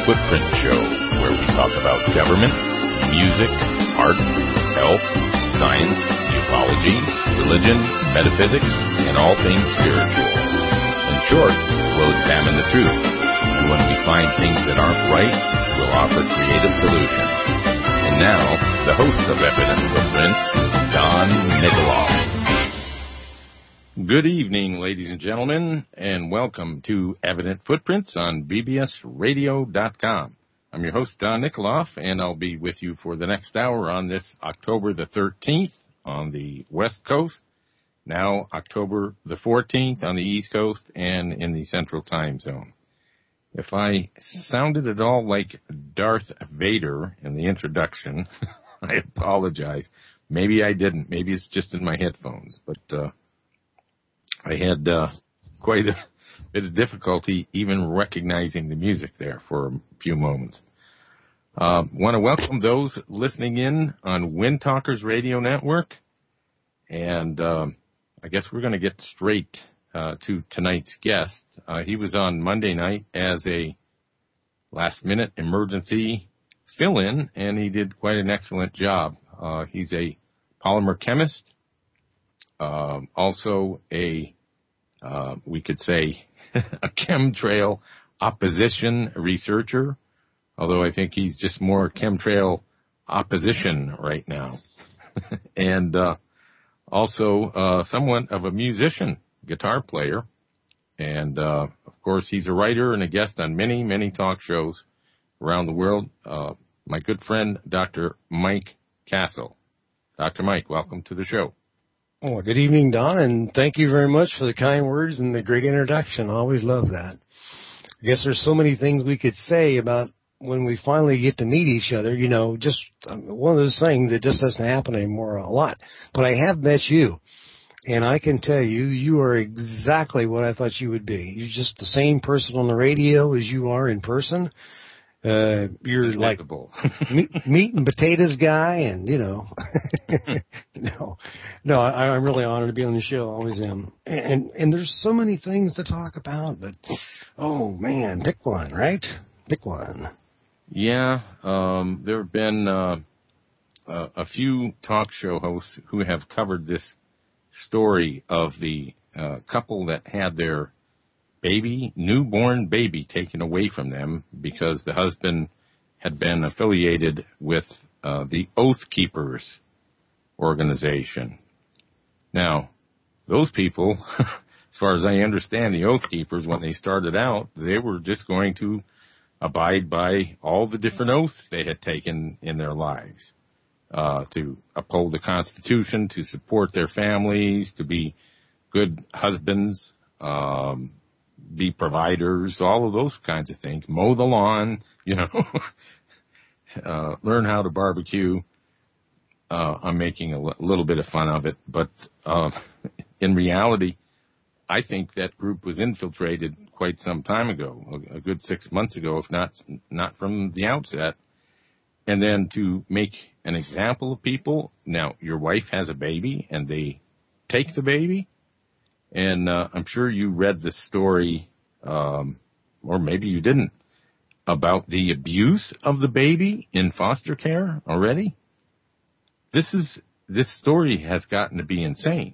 Footprint Show, where we talk about government, music, art, health, science, ufology, religion, metaphysics, and all things spiritual. In short, we'll examine the truth, and when we find things that aren't right, we'll offer creative solutions. And now, the host of Evident Footprints, Don Nikoloff. Good evening, ladies and gentlemen, and welcome to Evident Footprints on bbsradio.com. I'm your host, Don Nikoloff, and I'll be with you for the next hour on this October the 13th on the West Coast, now October the 14th on the East Coast and in the Central Time Zone. If I sounded at all like Darth Vader in the introduction, I apologize. Maybe I didn't. Maybe it's just in my headphones, but I had quite a bit of difficulty even recognizing the music there for a few moments. Want to welcome those listening in on Wind Talkers Radio Network. And I guess we're going to get straight to tonight's guest. He was on Monday night as a last-minute emergency fill-in, and he did quite an excellent job. He's a polymer chemist. Also we could say, a chemtrail opposition researcher, although I think he's just more chemtrail opposition right now. And also somewhat of a musician, guitar player. And, of course, he's a writer and a guest on many, many talk shows around the world. My good friend, Dr. Mike Castle. Dr. Mike, welcome to the show. Oh, good evening, Don, and thank you very much for the kind words and the great introduction. I always love that. I guess there's so many things we could say about when we finally get to meet each other, you know, just one of those things that just doesn't happen anymore a lot. But I have met you, and I can tell you, you are exactly what I thought you would be. You're just the same person on the radio as you are in person. You're invisible. Like meat and potatoes guy, and you know, no, I'm really honored to be on the show. I always am. And there's so many things to talk about, but oh man, pick one, right? Pick one. Yeah, there have been a few talk show hosts who have covered this story of the couple that had their newborn baby taken away from them because the husband had been affiliated with the Oath Keepers organization. Now, those people, as far as I understand, the Oath Keepers, when they started out, they were just going to abide by all the different oaths they had taken in their lives, to uphold the Constitution, to support their families, to be good husbands, be providers, all of those kinds of things, mow the lawn, you know, learn how to barbecue. I'm making a little bit of fun of it, but in reality, I think that group was infiltrated quite some time ago, a good 6 months ago, if not from the outset. And then to make an example of people, now your wife has a baby and they take the baby. And I'm sure you read the story, or maybe you didn't, about the abuse of the baby in foster care already. This story has gotten to be insane.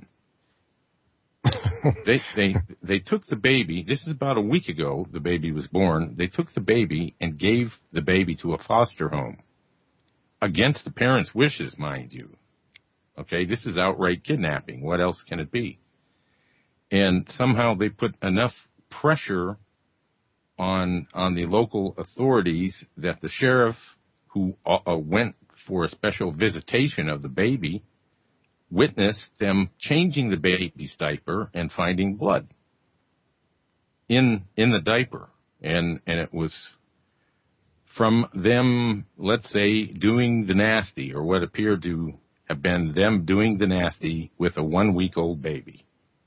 They took the baby. This is about a week ago. The baby was born. They took the baby and gave the baby to a foster home against the parents' wishes, mind you. Okay, this is outright kidnapping. What else can it be? And somehow they put enough pressure on the local authorities that the sheriff, who went for a special visitation of the baby, witnessed them changing the baby's diaper and finding blood in the diaper. And it was from them, let's say, doing the nasty, or what appeared to have been them doing the nasty with a 1-week-old baby.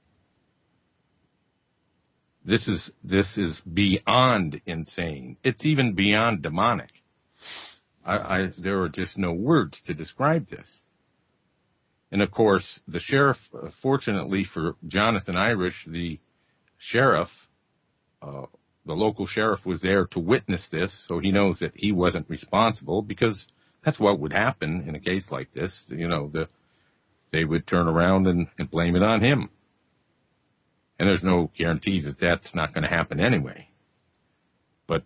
This is beyond insane. It's even beyond demonic. There are just no words to describe this. And of course, the sheriff, fortunately for Jonathan Irish, the sheriff the local sheriff was there to witness this, so he knows that he wasn't responsible, because that's what would happen in a case like this. They would turn around and blame it on him. And there's no guarantee that that's not going to happen anyway. But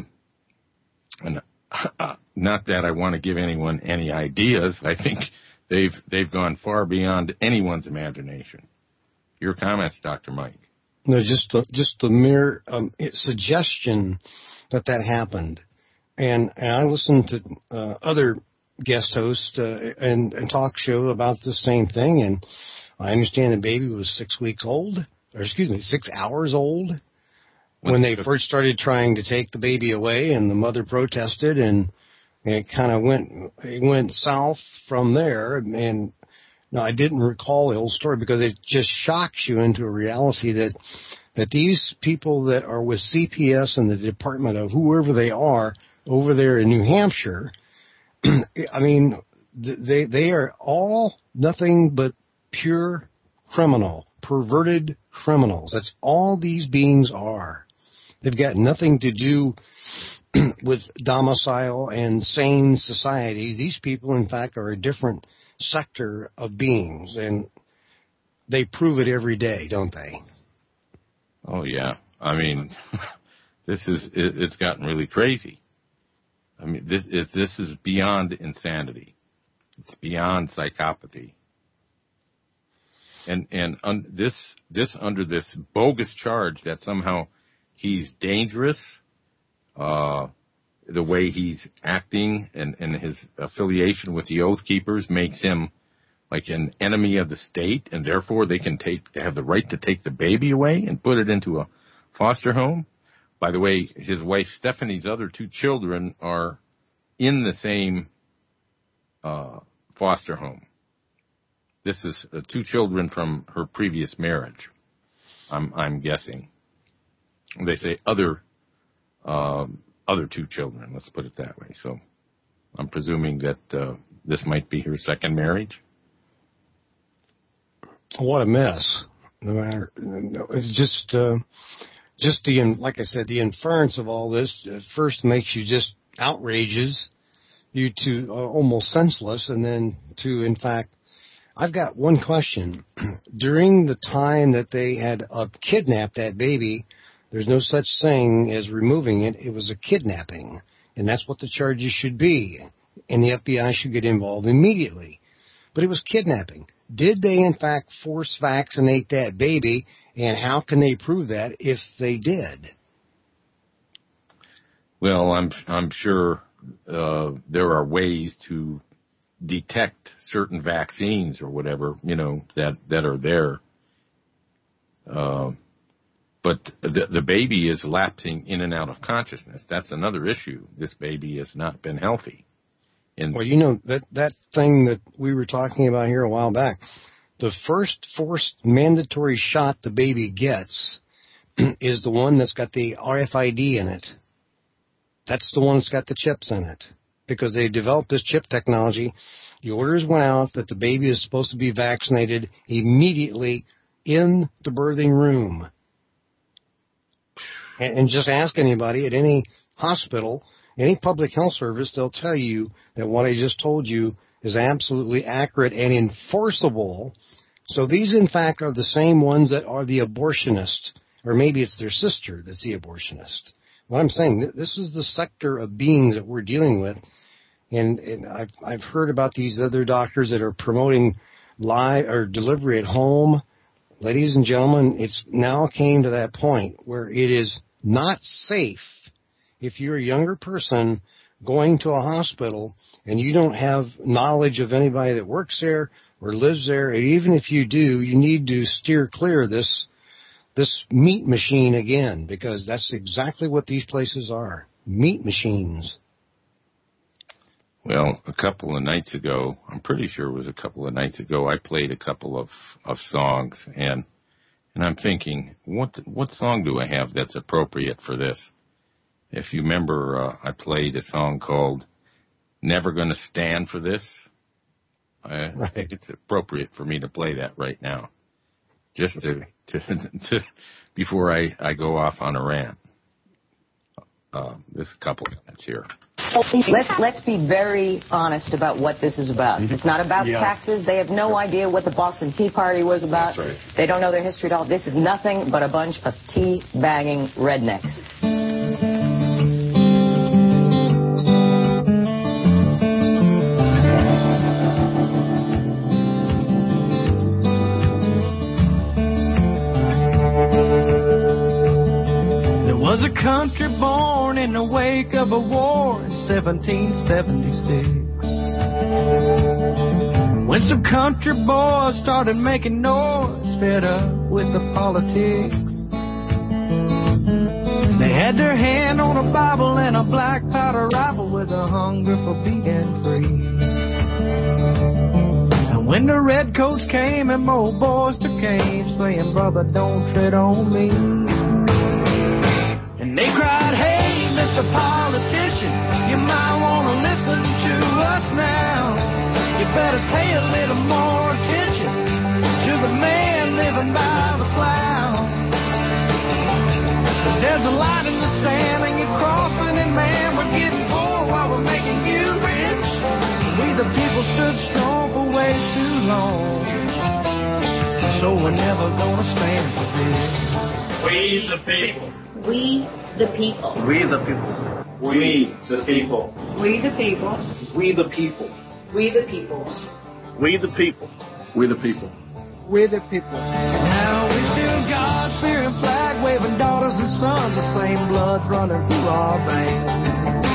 not that I want to give anyone any ideas. I think they've gone far beyond anyone's imagination. Your comments, Dr. Mike? No, just the mere suggestion that happened. And I listened to other guest hosts and talk show about the same thing, and I understand the baby was 6 hours old when they first started trying to take the baby away, and the mother protested, and it kind of went south from there. And no, I didn't recall the whole story because it just shocks you into a reality that these people that are with CPS and the department of whoever they are over there in New Hampshire, I mean, they are all nothing but pure perverted criminals. That's all these beings are. They've got nothing to do with domicile and sane society. These people, in fact, are a different sector of beings, and they prove it every day, don't they? Oh, yeah. I mean, it's gotten really crazy. I mean, this is beyond insanity. It's beyond psychopathy. And under this bogus charge that somehow he's dangerous, the way he's acting and his affiliation with the Oath Keepers makes him like an enemy of the state, and therefore they have the right to take the baby away and put it into a foster home. By the way, his wife Stephanie's other 2 children are in the same foster home. This is 2 children from her previous marriage, I'm guessing. They say other 2 children, let's put it that way. So I'm presuming that this might be her second marriage. What a mess. No matter, it's just like I said, the inference of all this at first makes you just outrages you to almost senseless, and then to, in fact, I've got one question. During the time that they had kidnapped that baby, there's no such thing as removing it. It was a kidnapping, and that's what the charges should be, and the FBI should get involved immediately. But it was kidnapping. Did they, in fact, force vaccinate that baby, and how can they prove that if they did? Well, I'm sure there are ways to detect certain vaccines or whatever, that are there. But the baby is lapsing in and out of consciousness. That's another issue. This baby has not been healthy. Well, that thing that we were talking about here a while back, the first forced mandatory shot the baby gets is the one that's got the RFID in it. That's the one that's got the chips in it. Because they developed this chip technology, the orders went out that the baby is supposed to be vaccinated immediately in the birthing room. And just ask anybody at any hospital, any public health service, they'll tell you that what I just told you is absolutely accurate and enforceable. So these, in fact, are the same ones that are the abortionists, or maybe it's their sister that's the abortionist. What I'm saying, this is the sector of beings that we're dealing with, and I've heard about these other doctors that are promoting live or delivery at home. Ladies and gentlemen, it's now came to that point where it is not safe if you're a younger person going to a hospital and you don't have knowledge of anybody that works there or lives there, and even if you do, you need to steer clear of this meat machine again, because that's exactly what these places are, meat machines. Well, a couple of nights ago, I'm pretty sure it was a couple of nights ago, I played a couple of songs, and I'm thinking, what song do I have that's appropriate for this? If you remember, I played a song called Never Gonna Stand for This. I think it's appropriate for me to play that right now, just to before I go off on a rant. this couple that's here. Let's be very honest about what this is about. It's not about taxes. They have no idea what the Boston Tea Party was about. That's right. They don't know their history at all. This is nothing but a bunch of tea-bagging rednecks. Was a country born in the wake of a war in 1776. When some country boys started making noise, fed up with the politics. They had their hand on a Bible and a black powder rifle with a hunger for being free. And when the redcoats came and more boys took aim, saying, "Brother, don't tread on me." And they cried, "Hey, Mr. Politician, you might want to listen to us now. You better pay a little more attention to the man living by the plow. 'Cause there's a line in the sand and you're crossing it, man. We're getting poor while we're making you rich. We the people stood strong for way too long, so we're never gonna stand for this. We the people. We the people. We the people. We the people. We the people. We the people. We the people. We the people. We the people. We're the people. Now we still God-fearing, flag-waving daughters and sons, the same blood running through our veins.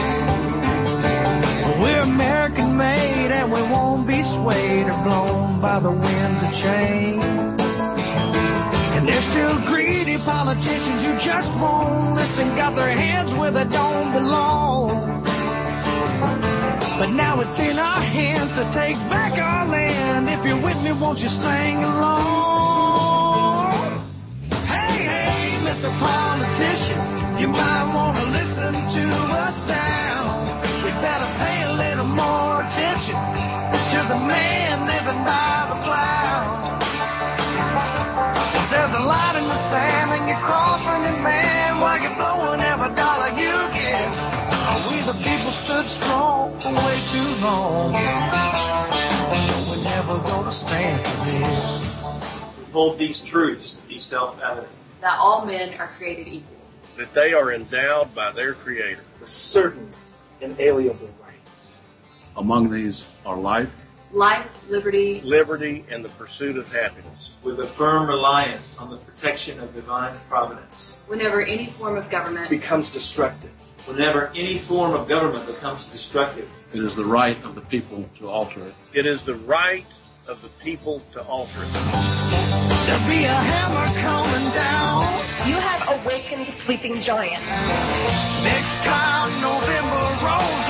We're American-made and we won't be swayed or blown by the winds of change. And there's still greedy politicians who just won't listen, got their hands where they don't belong. But now it's in our hands to take back our land. If you're with me, won't you sing along? Hey, hey, Mr. Politician, you might want to listen to us now. We better pay a little more attention to the man living by the plow. There's a line in the sand and you're crossing it, man, while you're blowing every dollar you get. We the people stood strong for way too long, so we're never gonna stand for this. We hold these truths to be self-evident. That all men are created equal. That they are endowed by their Creator with certain inalienable rights. Among these are life, liberty, and the pursuit of happiness. With a firm reliance on the protection of divine providence. Whenever any form of government becomes destructive. Whenever any form of government becomes destructive. it is the right of the people to alter it. It is the right of the people to alter it. There'll be a hammer coming down. You have awakened the sleeping giant. Next time November rolls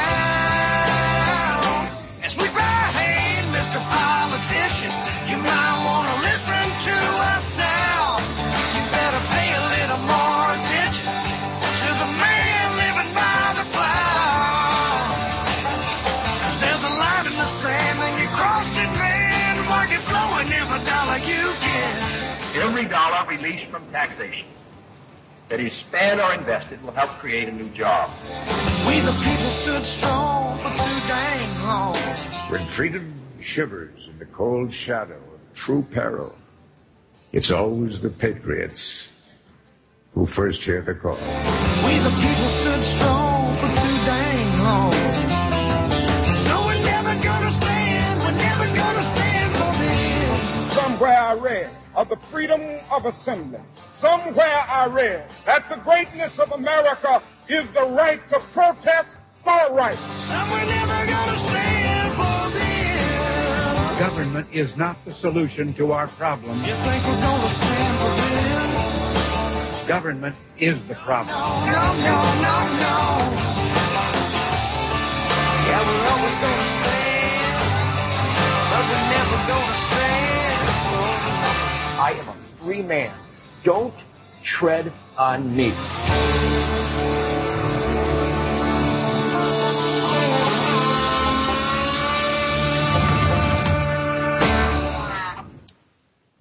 around, as we cry, "Hey, Mr. Politician, you might want to listen to us now. You better pay a little more attention to the man living by the plow. 'Cause there's a line in the sand and you crossed it, man, while you're blowing every dollar you get." Every dollar released from taxation that is spent or invested will help create a new job. We the people stood strong for too dang long. When freedom shivers in the cold shadow of true peril, it's always the patriots who first hear the call. We the people stood strong for too dang long. So we're never gonna stand for this. Somewhere I read of the freedom of assembly. Somewhere I read that the greatness of America is the right to protest for rights. And we're never gonna stand for this. Government is not the solution to our problems. You think we're gonna stand for this? Government is the problem. No. Yeah, we're always gonna stand, but we're never gonna stand for this. I am a free man. Don't tread on me.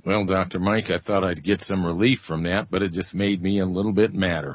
Well, Dr. Mike, I thought I'd get some relief from that, but it just made me a little bit madder.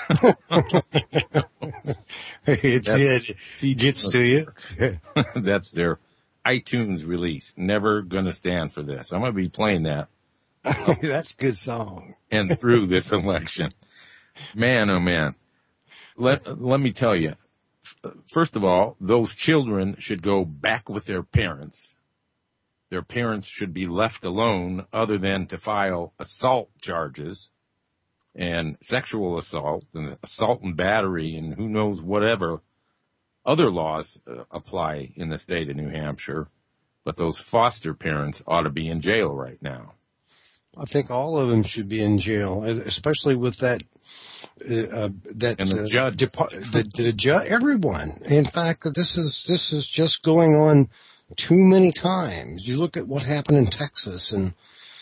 It gets to you. That's their iTunes release. Never gonna stand for this. I'm gonna be playing that. That's a good song. And through this election. Man, oh man. Let me tell you. First of all, those children should go back with their parents. Their parents should be left alone other than to file assault charges and sexual assault and battery and who knows whatever other laws apply in the state of New Hampshire. But those foster parents ought to be in jail right now. I think all of them should be in jail, especially with that. And the judge, the judge, everyone. In fact, this is just going on too many times. You look at what happened in Texas, and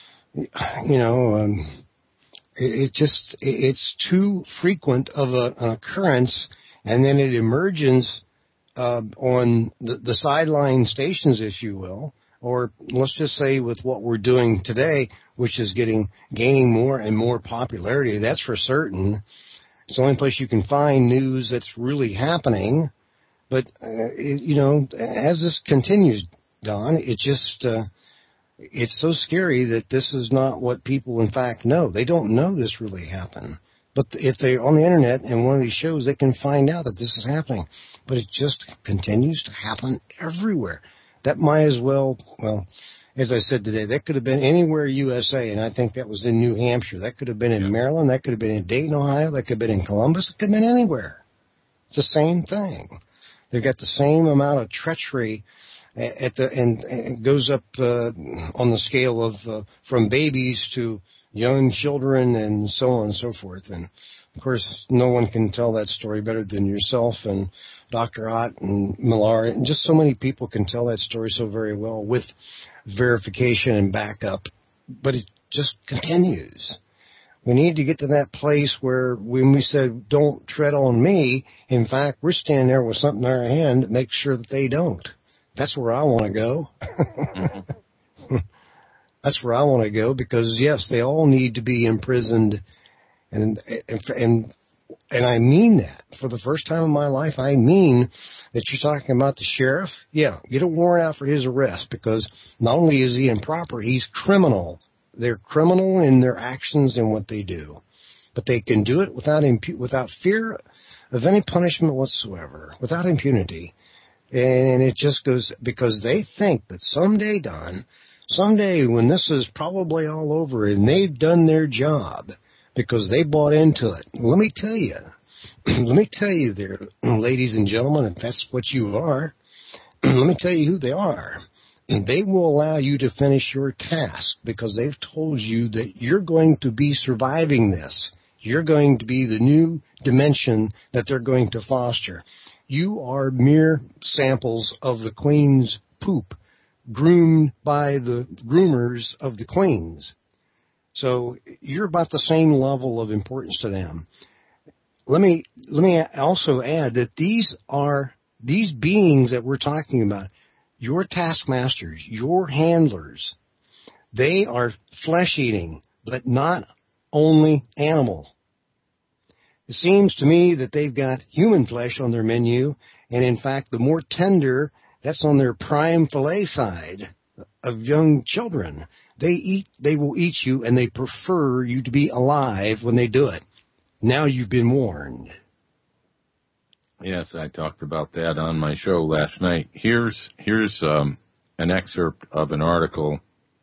it's too frequent of an occurrence, and then it emerges on the sideline stations, if you will. Or let's just say with what we're doing today, which is gaining more and more popularity. That's for certain. It's the only place you can find news that's really happening. But, as this continues, Don, it's so scary that this is not what people in fact know. They don't know this really happened. But if they're on the internet and one of these shows, they can find out that this is happening. But it just continues to happen everywhere. That might as well, as I said today, that could have been anywhere USA, and I think that was in New Hampshire. That could have been in Maryland. That could have been in Dayton, Ohio. That could have been in Columbus. It could have been anywhere. It's the same thing. They've got the same amount of treachery and it goes up on the scale of from babies to young children and so on and so forth. And, of course, no one can tell that story better than yourself and Dr. Ott and Millar, and just so many people can tell that story so very well with verification and backup. But it just continues. We need to get to that place where when we said, don't tread on me, in fact, we're standing there with something in our hand to make sure that they don't. That's where I want to go. That's where I want to go because, yes, they all need to be imprisoned. And I mean that. For the first time in my life, I mean that you're talking about the sheriff. Yeah, get a warrant out for his arrest because not only is he improper, he's criminal. They're criminal in their actions and what they do. But they can do it without fear of any punishment whatsoever, without impunity. And it just goes because they think that someday, Don, someday when this is probably all over and they've done their job because they bought into it. Let me tell you there, ladies and gentlemen, if that's what you are, let me tell you who they are. And they will allow you to finish your task because they've told you that you're going to be surviving this. You're going to be the new dimension that they're going to foster. You are mere samples of the Queen's poop, groomed by the groomers of the Queens. So you're about the same level of importance to them. Let me also add that these beings that we're talking about, your taskmasters, your handlers, they are flesh-eating, but not only animal. It seems to me that they've got human flesh on their menu, and in fact, the more tender, that's on their prime fillet side of young children. They will eat you, and they prefer you to be alive when they do it. Now you've been warned. Yes, I talked about that on my show last night. Here's an excerpt of an article.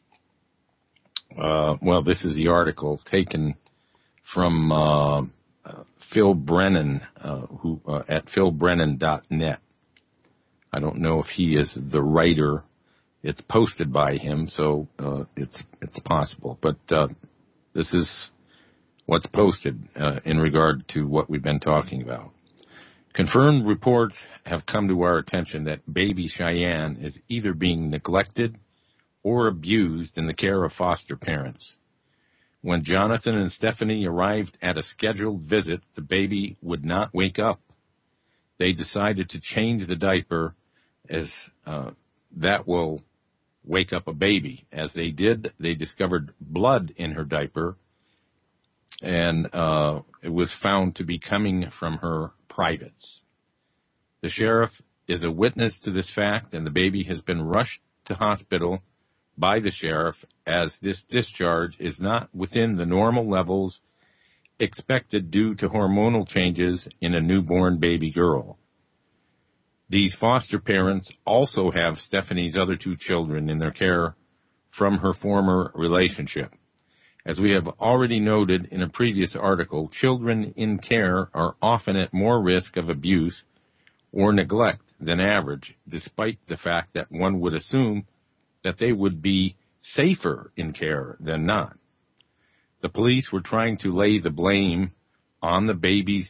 This is the article taken from Phil Brennan, who at philbrennan.net. I don't know if he is the writer. It's posted by him, so it's possible. But this is what's posted in regard to what we've been talking about. Confirmed reports have come to our attention that baby Cheyenne is either being neglected or abused in the care of foster parents. When Jonathan and Stephanie arrived at a scheduled visit, the baby would not wake up. They decided to change the diaper as that will wake up a baby. As they did, they discovered blood in her diaper, and it was found to be coming from her privates. The sheriff is a witness to this fact, and the baby has been rushed to hospital by the sheriff, as this discharge is not within the normal levels expected due to hormonal changes in a newborn baby girl. These foster parents also have Stephanie's other 2 children in their care from her former relationship. As we have already noted in a previous article, children in care are often at more risk of abuse or neglect than average, despite the fact that one would assume that they would be safer in care than not. The police were trying to lay the blame on the baby's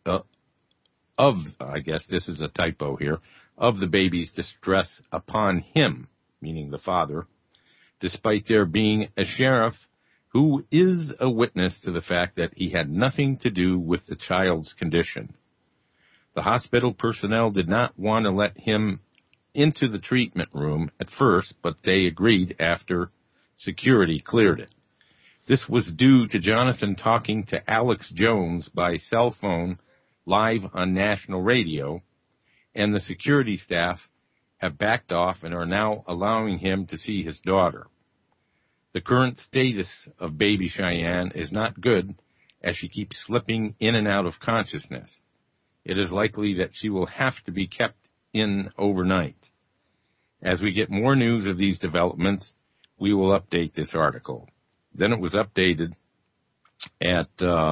I guess this is a typo here, of the baby's distress upon him, meaning the father, despite there being a sheriff who is a witness to the fact that he had nothing to do with the child's condition. The hospital personnel did not want to let him into the treatment room at first, but they agreed after security cleared it. This was due to Jonathan talking to Alex Jones by cell phone live on national radio, and the security staff have backed off and are now allowing him to see his daughter. The current status of baby Cheyenne is not good, as she keeps slipping in and out of consciousness. It is likely that she will have to be kept in overnight. As we get more news of these developments, we will update this article. Then it was updated at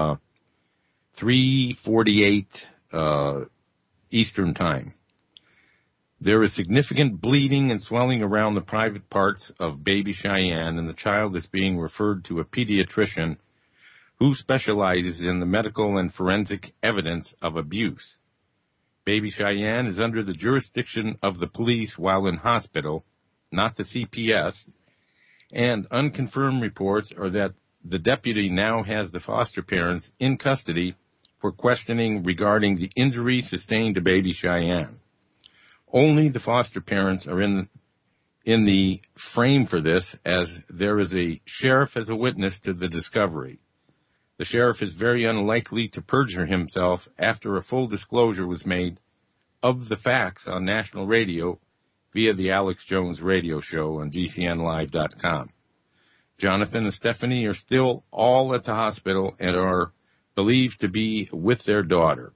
3:48 Eastern Time. There is significant bleeding and swelling around the private parts of baby Cheyenne, and the child is being referred to a pediatrician who specializes in the medical and forensic evidence of abuse. Baby Cheyenne is under the jurisdiction of the police while in hospital, not the CPS, and unconfirmed reports are that the deputy now has the foster parents in custody for questioning regarding the injury sustained to baby Cheyenne. Only the foster parents are in the frame for this, as there is a sheriff as a witness to the discovery. The sheriff is very unlikely to perjure himself after a full disclosure was made of the facts on national radio via the Alex Jones radio show on GCNlive.com. Jonathan and Stephanie are still all at the hospital and are believed to be with their daughter.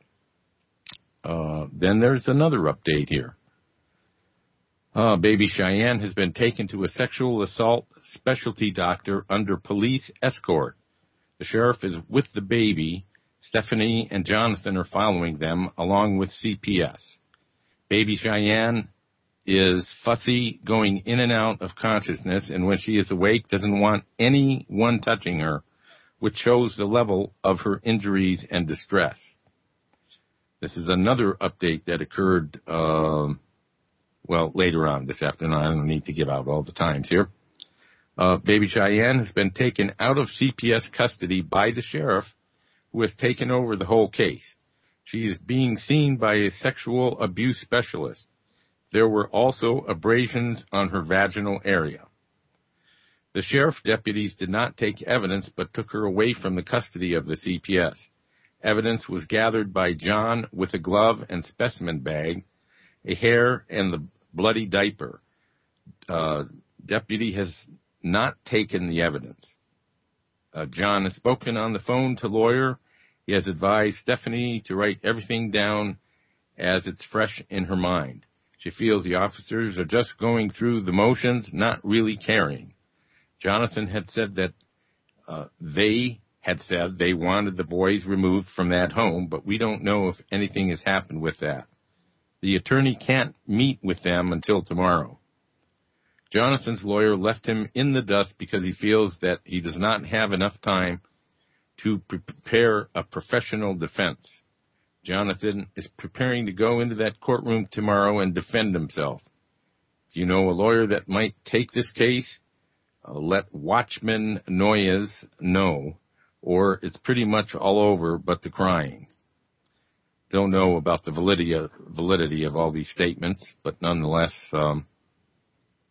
Then there's another update here. Baby Cheyenne has been taken to a sexual assault specialty doctor under police escort. The sheriff is with the baby. Stephanie and Jonathan are following them, along with CPS. Baby Cheyenne is fussy, going in and out of consciousness, and when she is awake, doesn't want anyone touching her, which shows the level of her injuries and distress. This is another update that occurred, later on this afternoon. I don't need to give out all the times here. Baby Cheyenne has been taken out of CPS custody by the sheriff, who has taken over the whole case. She is being seen by a sexual abuse specialist. There were also abrasions on her vaginal area. The sheriff deputies did not take evidence, but took her away from the custody of the CPS. Evidence was gathered by John with a glove and specimen bag, a hair, and the bloody diaper. Deputy has not taken the evidence. John has spoken on the phone to lawyer. He has advised Stephanie to write everything down as it's fresh in her mind. She feels the officers are just going through the motions, not really caring. Jonathan had said that they wanted the boys removed from that home, but we don't know if anything has happened with that. The attorney can't meet with them until tomorrow. Jonathan's lawyer left him in the dust because he feels that he does not have enough time to prepare a professional defense. Jonathan is preparing to go into that courtroom tomorrow and defend himself. If you know a lawyer that might take this case, let Watchman Noyes know, or it's pretty much all over but the crying. Don't know about the validity of all these statements, but nonetheless,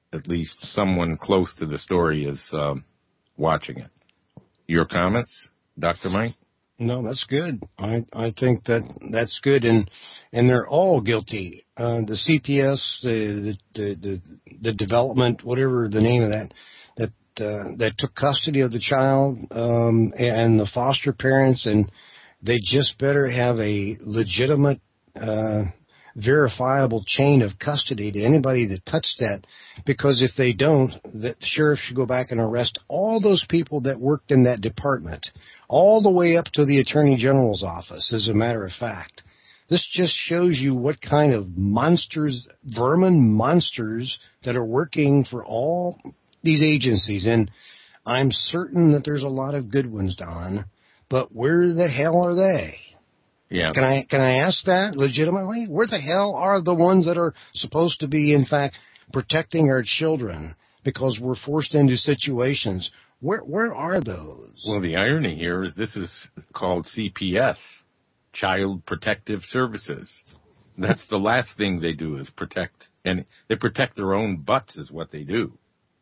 at least someone close to the story is watching it. Your comments, Dr. Mike? No, that's good. I think that's good, and they're all guilty. The CPS, the development, whatever the name of that took custody of the child, and the foster parents, and they just better have a legitimate, verifiable chain of custody to anybody that touched that, because if they don't, the sheriff should go back and arrest all those people that worked in that department, all the way up to the Attorney General's office, as a matter of fact. This just shows you what kind of monsters, vermin monsters, that are working for all these agencies. And I'm certain that there's a lot of good ones, Don, but where the hell are they? Yeah. Can I ask that legitimately? Where the hell are the ones that are supposed to be, in fact, protecting our children because we're forced into situations? Where are those? Well, the irony here is this is called CPS, Child Protective Services. That's the last thing they do is protect, and they protect their own butts is what they do.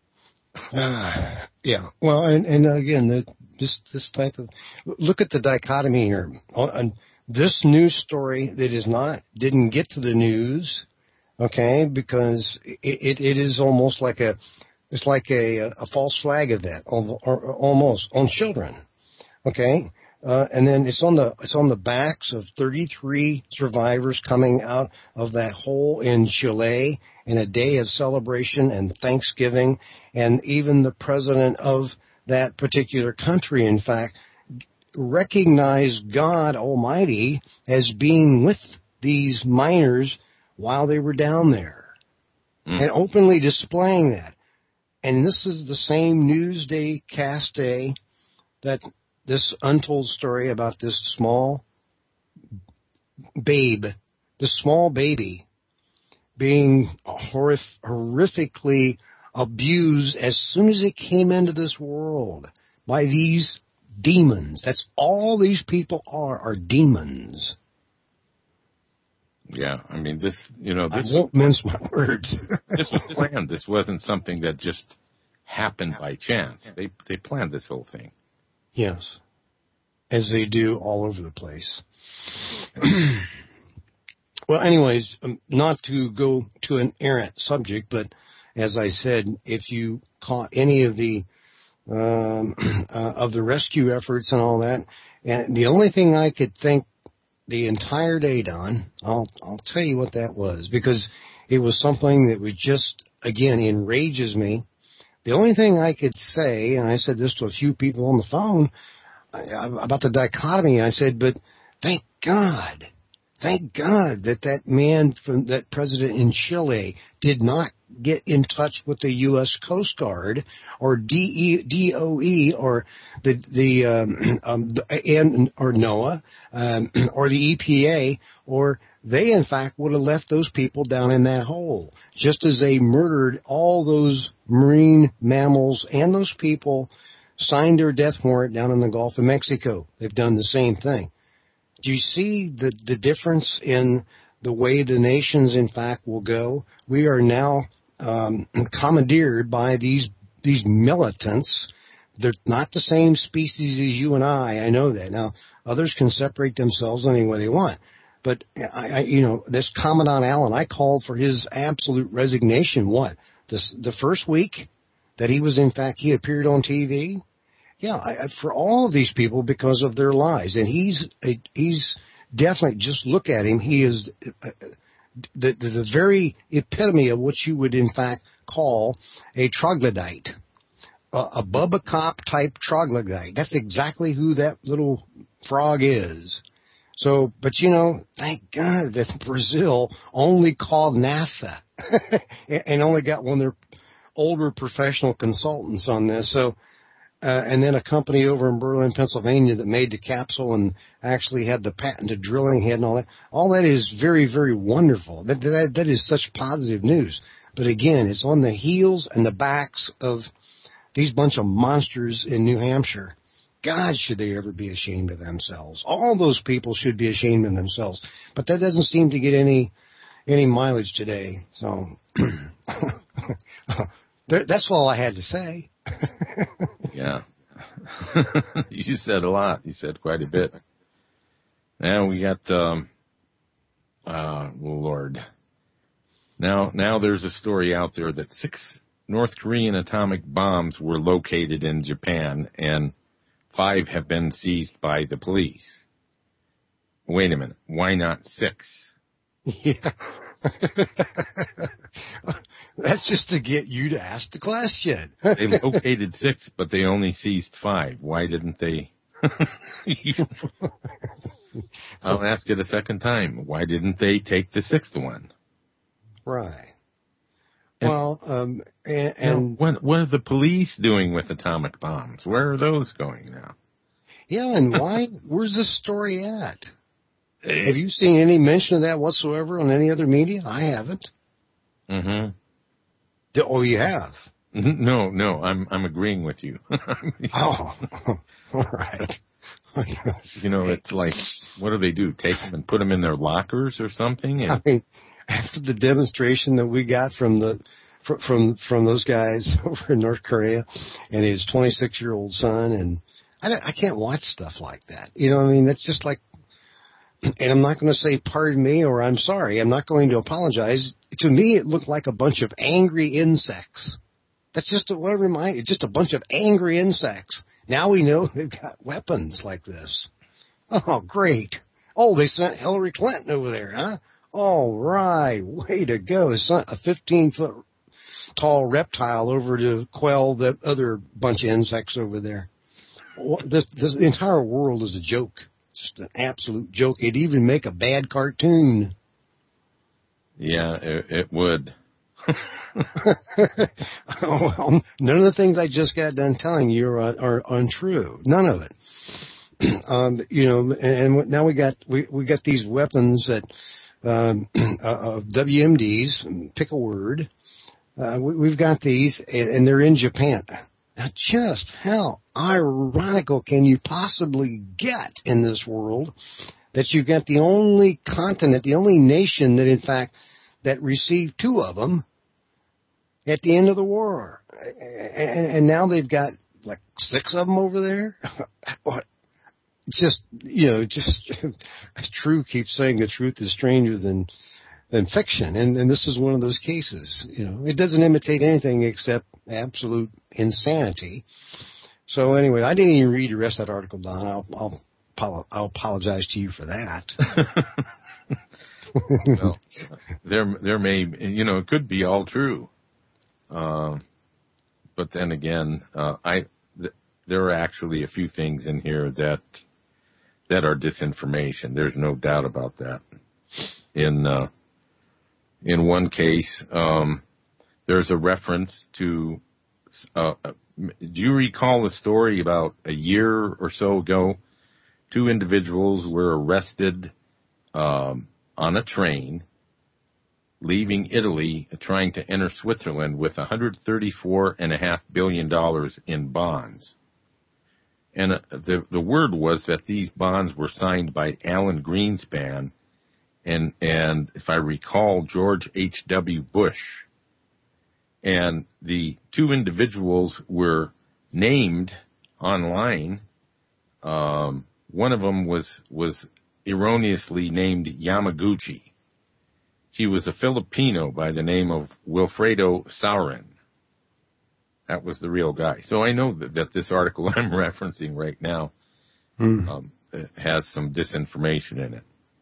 Yeah. Well, and again, this type of, look at the dichotomy here. On this news story that didn't get to the news, okay, because it is almost like a false flag event, or almost, on children, okay, and then it's on the backs of 33 survivors coming out of that hole in Chile in a day of celebration and Thanksgiving, and even the president of that particular country, in fact, recognized God Almighty as being with these miners while they were down there, and openly displaying that. And this is the same Newsday cast day that this untold story about this small baby being horrifically abused as soon as it came into this world by these demons. That's all these people are demons. Yeah, I mean, this I won't mince my words. This was planned. This wasn't something that just happened by chance. They planned this whole thing. Yes, as they do all over the place. Well, anyways, not to go to an errant subject, but as I said, if you caught any of the rescue efforts and all that, and the only thing I could think the entire day, Don, I'll tell you what that was, because it was something that was just, again, enrages me. The only thing I could say, and I said this to a few people on the phone about the dichotomy, I said, but thank God that man from that president in Chile did not get in touch with the U.S. Coast Guard or DOE or or NOAA or the EPA, or they in fact would have left those people down in that hole, just as they murdered all those marine mammals, and those people signed their death warrant down in the Gulf of Mexico. They've done the same thing. Do you see the difference in the way the nations, in fact, will go? We are now commandeered by these militants. They're not the same species as you and I know that. Now, others can separate themselves any way they want. But, this Commandant Allen, I called for his absolute resignation, the first week that he was, in fact, he appeared on TV? Yeah, for all of these people because of their lies. And he's definitely, just look at him, he is the very epitome of what you would in fact call a troglodyte, a Bubba Cop type troglodyte. That's exactly who that little frog is. So, but thank God that Brazil only called NASA and only got one of their older professional consultants on this. So, and then a company over in Berlin, Pennsylvania that made the capsule and actually had the patented drilling head and all that. All that is very, very wonderful. That is such positive news. But again, it's on the heels and the backs of these bunch of monsters in New Hampshire. God, should they ever be ashamed of themselves? All those people should be ashamed of themselves. But that doesn't seem to get any mileage today. So That's all I had to say. Yeah. You said a lot. You said quite a bit. Now we got, Lord. Now there's a story out there that 6 North Korean atomic bombs were located in Japan and 5 have been seized by the police. Wait a minute. Why not 6? Yeah. That's just to get you to ask the question. They located 6, but they only seized 5. Why didn't they? I'll ask it a second time. Why didn't they take the 6th one? Right. What are the police doing with atomic bombs? Where are those going now? Yeah, and why? Where's this story at? Have you seen any mention of that whatsoever on any other media? I haven't. Mm-hmm. Oh, you have? No, I'm agreeing with you. Oh, all right. You know, it's like, what do they do? Take them and put them in their lockers or something? And... I mean, after the demonstration that we got from those guys over in North Korea and his 26-year-old son, and I can't watch stuff like that. You know what I mean? That's just like, and I'm not going to say pardon me or I'm sorry. I'm not going to apologize. To me, it looked like a bunch of angry insects. That's just what it reminded. Just a bunch of angry insects. Now we know they've got weapons like this. Oh, great. Oh, they sent Hillary Clinton over there, huh? All right. Way to go. They sent a 15-foot tall reptile over to quell that other bunch of insects over there. The entire world is a joke. Just an absolute joke. It'd even make a bad cartoon. Yeah, it would. Well, none of the things I just got done telling you are untrue. None of it. You know, and now we got these weapons that WMDs. Pick a word. We've got these, and they're in Japan. Now, just how ironical can you possibly get in this world that you've got the only continent, the only nation that, in fact, that received 2 of them at the end of the war. And now they've got like 6 of them over there. What? Just, you know, just true keeps saying the truth is stranger than fiction. And this is one of those cases. You know, it doesn't imitate anything except absolute insanity. So anyway, I didn't even read the rest of that article, Don. I'll apologize to you for that. Well, there may, you know, it could be all true. But then again, there are actually a few things in here that are disinformation. There's no doubt about that. In one case, there's a reference to, do you recall the story about a year or so ago? 2 individuals were arrested on a train leaving Italy, trying to enter Switzerland with $134.5 billion in bonds. And the word was that these bonds were signed by Alan Greenspan and if I recall, George H.W. Bush. And the 2 individuals were named online. One of them was erroneously named Yamaguchi. He was a Filipino by the name of Wilfredo Saurin. That was the real guy. So I know that this article I'm referencing right now has some disinformation in it.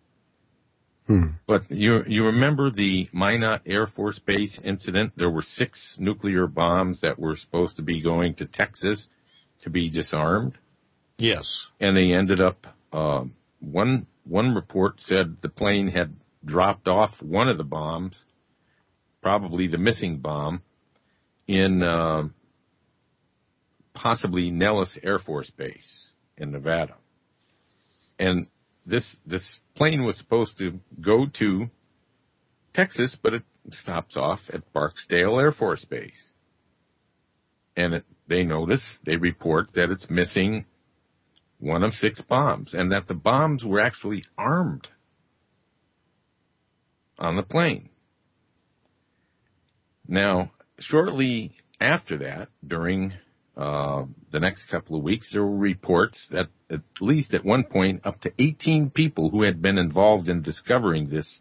But you remember the Minot Air Force Base incident? There were 6 nuclear bombs that were supposed to be going to Texas to be disarmed. Yes. And they ended up, one report said the plane had dropped off one of the bombs, probably the missing bomb, in possibly Nellis Air Force Base in Nevada. And this plane was supposed to go to Texas, but it stops off at Barksdale Air Force Base. And they report that it's missing one of 6 bombs, and that the bombs were actually armed on the plane. Now, shortly after that, during the next couple of weeks, there were reports that at least at one point, up to 18 people who had been involved in discovering this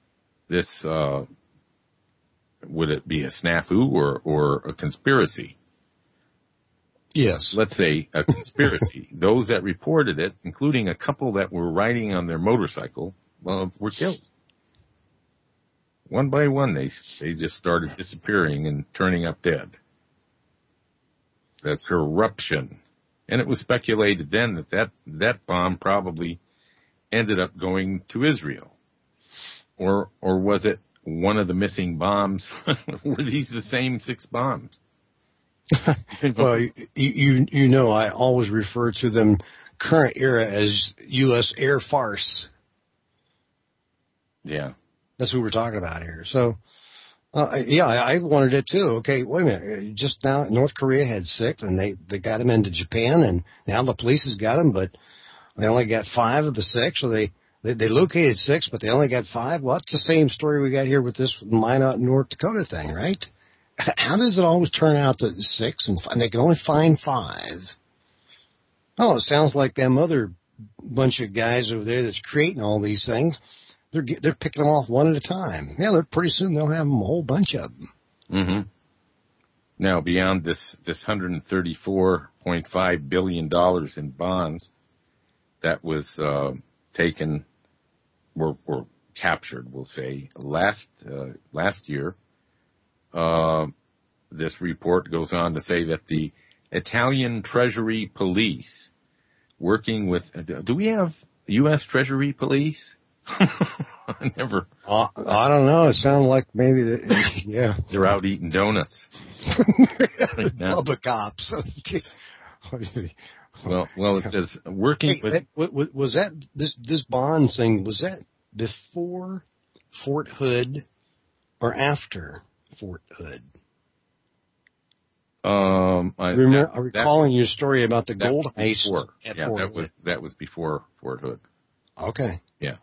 would it be a snafu or a conspiracy? Yes. Let's say a conspiracy. Those that reported it, including a couple that were riding on their motorcycle, were killed. One by one, they just started disappearing and turning up dead. The corruption. And it was speculated then that bomb probably ended up going to Israel. Or was it one of the missing bombs? Were these the same 6 bombs? Well, you know, I always refer to them current era as U.S. air farce. Yeah. That's who we're talking about here. So, I wondered it too. Okay, wait a minute. Just now, North Korea had 6, and they got them into Japan, and now the police has got them, but they only got 5 of the 6, so they located 6, but they only got 5. Well, that's the same story we got here with this Minot, North Dakota thing, right? How does it always turn out that 6 and they can only find 5? Oh, it sounds like them other bunch of guys over there that's creating all these things. They're picking them off one at a time. Yeah, pretty soon they'll have them, a whole bunch of them. Mm-hmm. Now, beyond this $134.5 billion in bonds that was taken or captured, we'll say, last year, this report goes on to say that the Italian Treasury Police, working with, do we have U.S. Treasury Police? I never. I don't know. It sounded like maybe yeah. They're out eating donuts. Public cops. Well, it says working with. Was that this bond thing? Was that before Fort Hood or after Fort Hood? I'm recalling your story about the gold heist at Fort Hood. That was before Fort Hood. Okay. Yeah.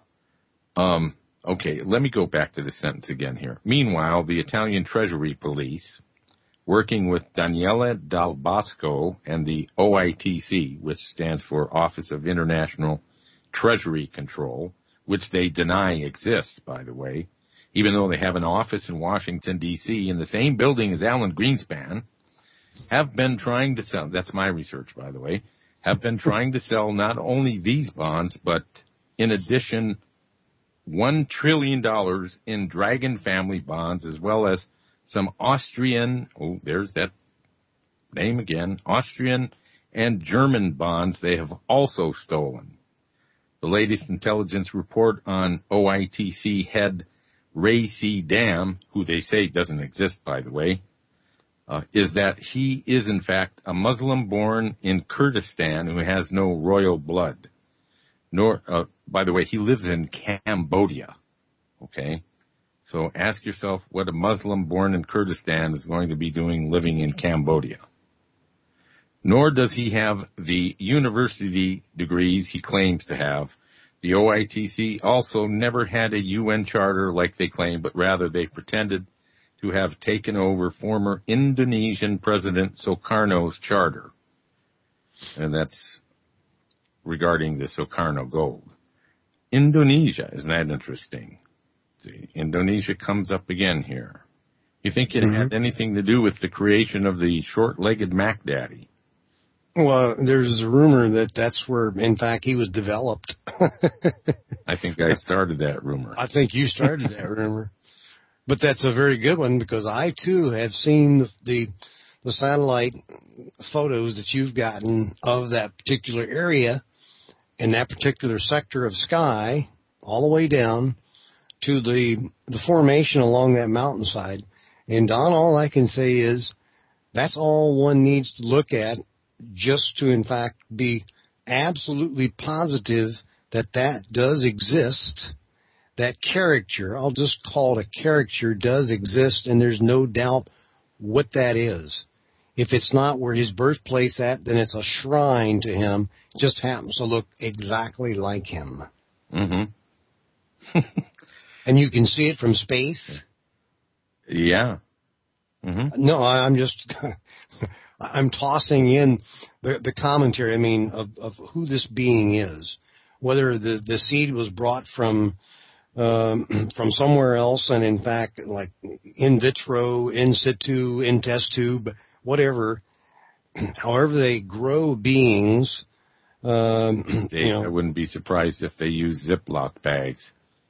Okay, let me go back to the sentence again here. Meanwhile, the Italian Treasury Police, working with Daniele Dal Bosco and the OITC, which stands for Office of International Treasury Control, which they deny exists, by the way, even though they have an office in Washington, D.C., in the same building as Alan Greenspan, have been trying to sell, that's my research, by the way, have been trying to sell not only these bonds, but in addition, $1 trillion in Dragon family bonds, as well as some Austrian, there's that name again, Austrian and German bonds they have also stolen. The latest intelligence report on OITC head Ray C. Dam, who they say doesn't exist, by the way, is that he is, in fact, a Muslim born in Kurdistan who has no royal blood. Nor, by the way, he lives in Cambodia. Okay? So ask yourself what a Muslim born in Kurdistan is going to be doing living in Cambodia. Nor does he have the university degrees he claims to have. The OITC also never had a UN charter like they claim, but rather they pretended to have taken over former Indonesian President Sukarno's charter. And that's regarding the Sukarno gold. Indonesia, isn't that interesting? See, Indonesia comes up again here. You think it had anything to do with the creation of the short-legged Mac Daddy? Well, there's a rumor that that's where, in fact, he was developed. I think I started that rumor. I think you started that rumor. But that's a very good one, because I, too, have seen the satellite photos that you've gotten of that particular area in that particular sector of sky, all the way down to the formation along that mountainside. And, Don, all I can say is that's all one needs to look at just to, in fact, be absolutely positive that that does exist. That character, I'll just call it a character, does exist, and there's no doubt what that is. If it's not where his birthplace at, then it's a shrine to him. It just happens to look exactly like him. Mm-hmm. And you can see it from space? Yeah. Mm-hmm. No, I'm just I'm tossing in the commentary. I mean, of who this being is, whether the seed was brought from somewhere else, and in fact, like in vitro, in situ, in test tube, whatever. However, they grow beings. I wouldn't be surprised if they use Ziploc bags.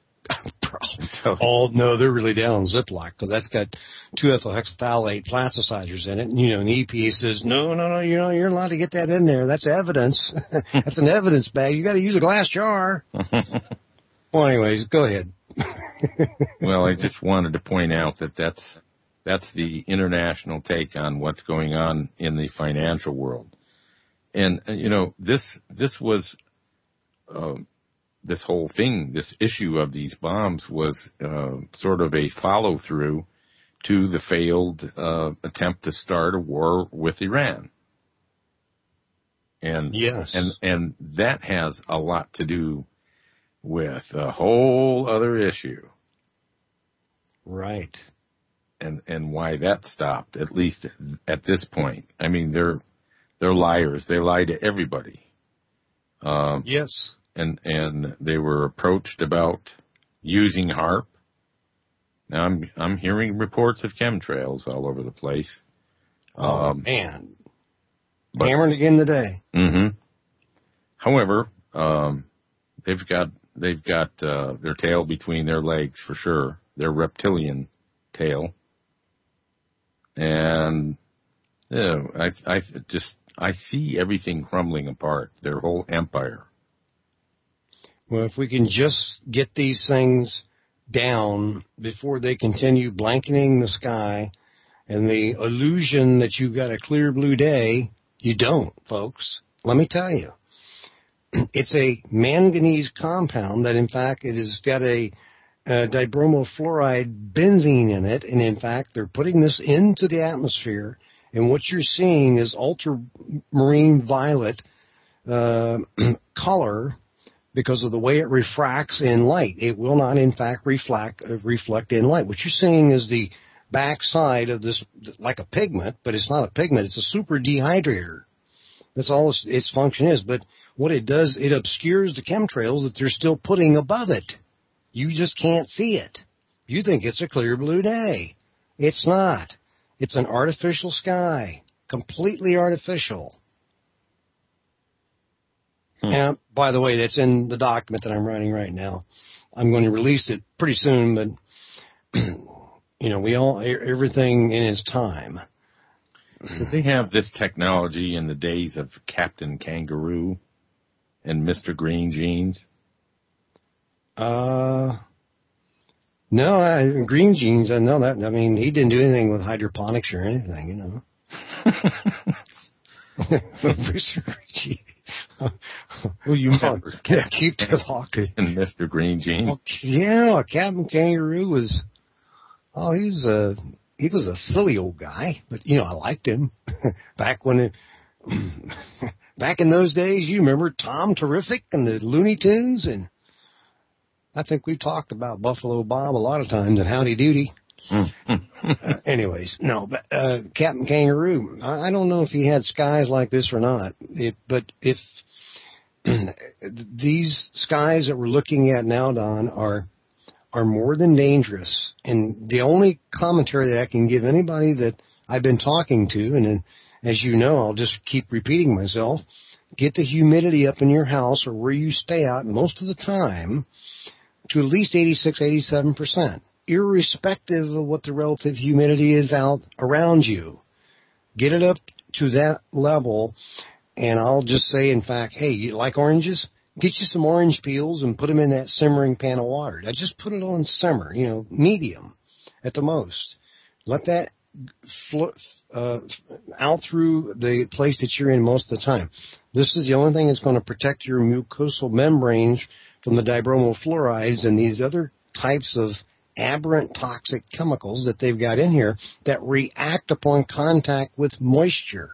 Oh, no, they're really down on Ziploc because that's got 2-ethylhexaphthalate plasticizers in it. And, and the EPA says, no, you're allowed to get that in there. That's evidence. That's an evidence bag. You got to use a glass jar. Well, anyways, go ahead. Well, I just wanted to point out that that's the international take on what's going on in the financial world. And, this was, this whole thing, this issue of these bombs was sort of a follow-through to the failed attempt to start a war with Iran. And, yes. And that has a lot to do with a whole other issue. Right. And why that stopped, at least at this point. I mean, they're liars. They lie to everybody. Yes. And they were approached about using HAARP. Now I'm hearing reports of chemtrails all over the place. Man. Hammered again today. Mm-hmm. However, they've got their tail between their legs for sure. Their reptilian tail. And I see everything crumbling apart, their whole empire. Well, if we can just get these things down before they continue blanketing the sky and the illusion that you've got a clear blue day, you don't, folks. Let me tell you. It's a manganese compound that, in fact, it has got a dibromofluoride benzene in it, and in fact, they're putting this into the atmosphere, and what you're seeing is ultramarine violet color because of the way it refracts in light. It will not, in fact, reflect in light. What you're seeing is the backside of this, like a pigment, but it's not a pigment. It's a super dehydrator. That's all its function is. But what it does, it obscures the chemtrails that they're still putting above it. You just can't see it. You think it's a clear blue day. It's not. It's an artificial sky. Completely artificial. And by the way, that's in the document that I'm writing right now. I'm going to release it pretty soon, but everything in its time. Did they have this technology in the days of Captain Kangaroo and Mr. Green Jeans? No, Green Jeans, I know that. I mean, he didn't do anything with hydroponics or anything, Mr. Green Jeans. Well, you remember. Keep talking. And Mr. Green Jeans. Well, yeah, Captain Kangaroo was, he was a silly old guy, but, I liked him. Back in those days, you remember Tom Terrific and the Looney Tunes, and I think we talked about Buffalo Bob a lot of times and Howdy Doody. Anyways, no, but Captain Kangaroo, I don't know if he had skies like this or not, but if these skies that we're looking at now, Don, are more than dangerous. And the only commentary that I can give anybody that I've been talking to, and as you know, I'll just keep repeating myself, get the humidity up in your house or where you stay out most of the time to at least 86, 87%, irrespective of what the relative humidity is out around you. Get it up to that level, and I'll just say, in fact, hey, you like oranges? Get you some orange peels and put them in that simmering pan of water. Now just put it on simmer, medium at the most. Let that out through the place that you're in most of the time. This is the only thing that's going to protect your mucosal membranes from the dibromofluorides and these other types of aberrant toxic chemicals that they've got in here that react upon contact with moisture.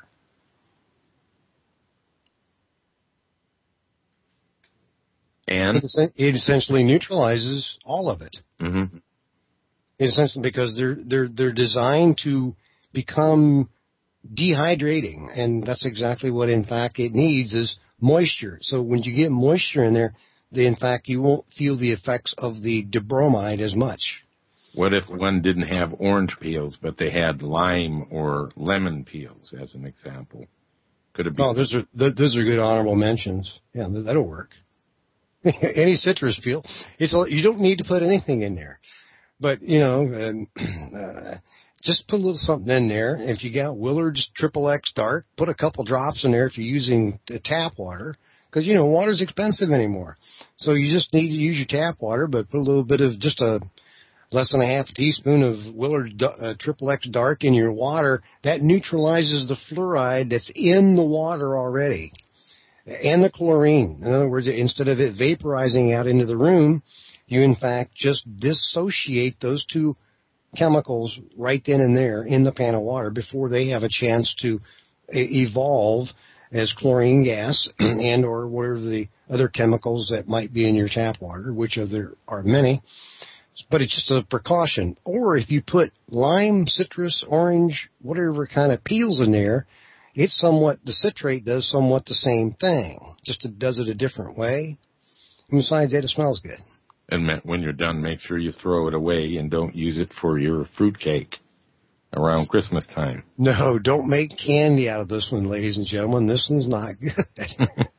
And it essentially neutralizes all of it. Mm-hmm. essentially because they're designed to become dehydrating, and that's exactly what, in fact, it needs is moisture. So when you get moisture in there, in fact, you won't feel the effects of the dibromide as much. What if one didn't have orange peels, but they had lime or lemon peels, as an example? Could it be? Oh, those are good honorable mentions. Yeah, that'll work. Any citrus peel. You don't need to put anything in there. But, just put a little something in there. If you got Willard's XXX Dark, put a couple drops in there if you're using the tap water. Because, water's expensive anymore. So you just need to use your tap water, but put a little bit of just less than a half a teaspoon of Willard's XXX Dark in your water. That neutralizes the fluoride that's in the water already. And the chlorine. In other words, instead of it vaporizing out into the room, you, in fact, just dissociate those two chemicals right then and there in the pan of water before they have a chance to evolve as chlorine gas and or whatever the other chemicals that might be in your tap water, which there are many. But it's just a precaution. Or if you put lime, citrus, orange, whatever kind of peels in there, the citrate does somewhat the same thing. Just it does it a different way. And besides that, it smells good. And when you're done, make sure you throw it away and don't use it for your fruitcake around Christmas time. No, don't make candy out of this one, ladies and gentlemen. This one's not good.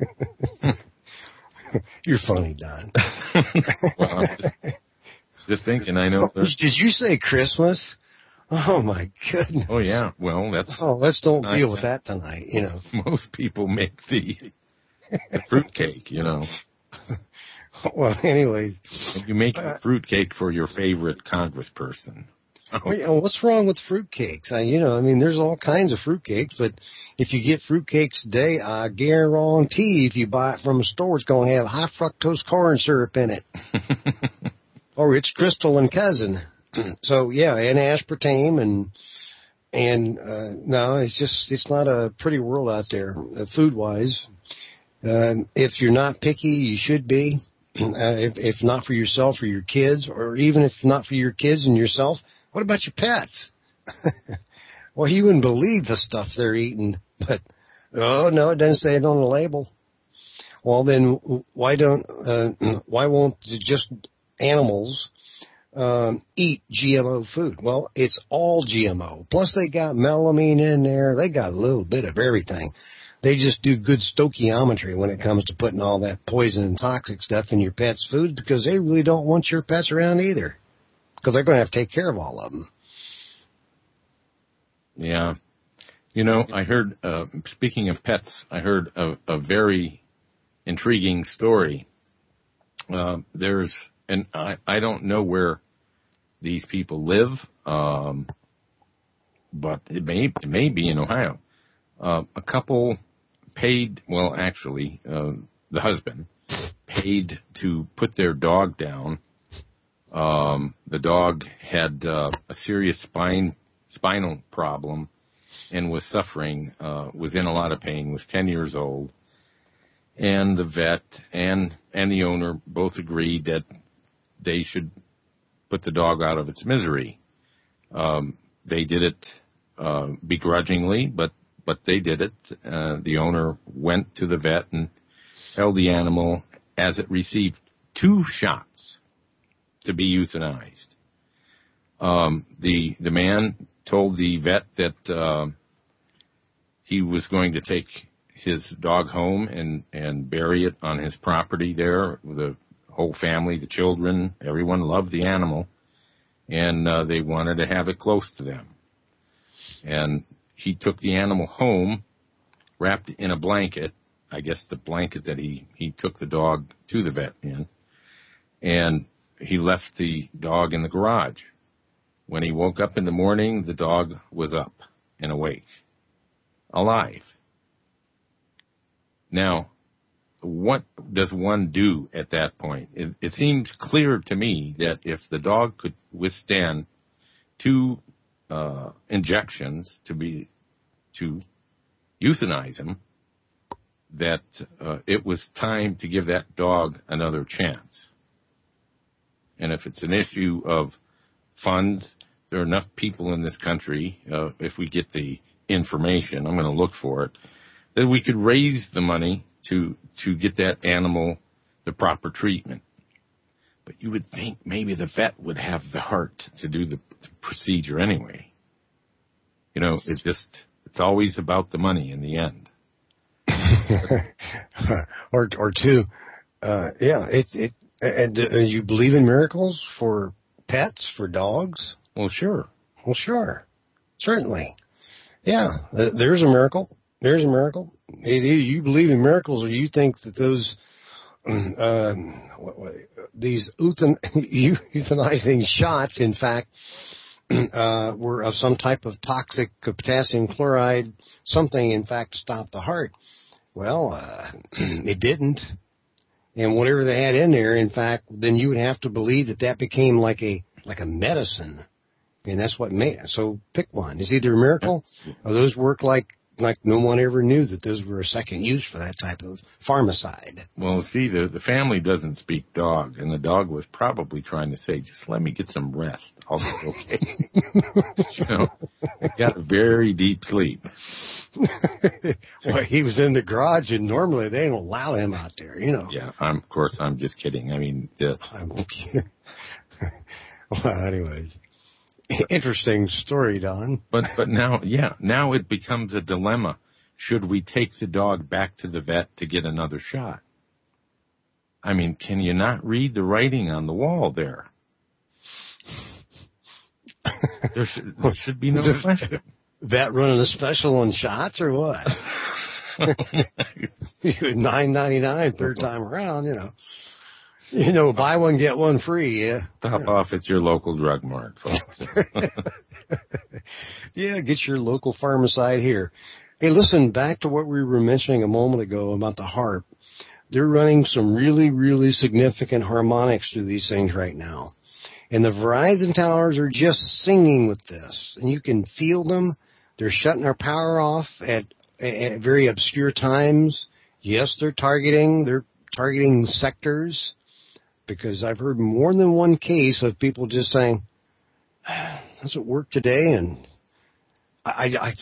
You're funny, Don. Well, I'm just thinking, I know. Did you say Christmas? Oh, my goodness. Oh, yeah. Well, that's... Oh, let's don't deal with that tonight, Most people make the fruitcake, Well, anyways. You make a fruitcake for your favorite congressperson. What's wrong with fruitcakes? There's all kinds of fruitcakes, but if you get fruitcakes today, I guarantee if you buy it from a store, it's going to have high fructose corn syrup in it. Or it's crystal and cousin. So, yeah, and aspartame and no, it's not a pretty world out there, food-wise. If you're not picky, you should be. If not for yourself or your kids, or even if not for your kids and yourself, what about your pets? Well, you wouldn't believe the stuff they're eating, but, oh, no, it doesn't say it on the label. Well, then why won't just animals eat GMO food? Well, it's all GMO. Plus, they got melamine in there. They got a little bit of everything. They just do good stoichiometry when it comes to putting all that poison and toxic stuff in your pet's food because they really don't want your pets around either because they're going to have to take care of all of them. Yeah. I heard, speaking of pets, I heard a very intriguing story. I don't know where these people live, but it may be in Ohio. A couple paid, the husband paid to put their dog down. The dog had a serious spinal problem and was suffering, was in a lot of pain, was 10 years old. And the vet and the owner both agreed that they should put the dog out of its misery. They did it begrudgingly, but they did it. The owner went to the vet and held the animal as it received 2 shots to be euthanized. The man told the vet that he was going to take his dog home and bury it on his property there. The whole family, the children, everyone loved the animal, and they wanted to have it close to them. And he took the animal home, wrapped in a blanket, I guess the blanket that he took the dog to the vet in, and he left the dog in the garage. When he woke up in the morning, the dog was up and awake, alive. Now, what does one do at that point? It seems clear to me that if the dog could withstand 2 injections to euthanize him, that it was time to give that dog another chance. And if it's an issue of funds. There are enough people in this country, if we get the information, I'm going to look for it, that we could raise the money to get that animal the proper treatment. But you would think maybe the vet would have the heart to do the procedure anyway. You know, it's always about the money in the end. or two. And you believe in miracles for pets, for dogs? Well, sure. Certainly. Yeah, there's a miracle. There's a miracle. Either you believe in miracles or you think that those, these euthanizing shots, in fact, were of some type of toxic potassium chloride, something, in fact, stopped the heart. Well, it didn't. And whatever they had in there, in fact, then you would have to believe that became like a medicine. And that's what made it. So pick one. It's either a miracle or those work like no one ever knew that those were a second use for that type of pharmacide. Well, see, the family doesn't speak dog, and the dog was probably trying to say, just let me get some rest. I'll be okay. You know, I got a very deep sleep. Well, he was in the garage, and normally they don't allow him out there, you know. Yeah, of course, I'm just kidding. I mean, well, anyways. Interesting story, Don. But now it becomes a dilemma. Should we take the dog back to the vet to get another shot? I mean, can you not read the writing on the wall there? There should be no question. Vet running a special on shots or what? $9.99 third time around, you know. You know, buy one, get one free, yeah. Stop off at your local drug mart, folks. Yeah, get your local pharmacide here. Hey, listen, back to what we were mentioning a moment ago about the harp. They're running some really, really significant harmonics through these things right now. And the Verizon towers are just singing with this. And you can feel them. They're shutting our power off at very obscure times. Yes, they're targeting sectors. Because I've heard more than one case of people just saying, doesn't work today, and I've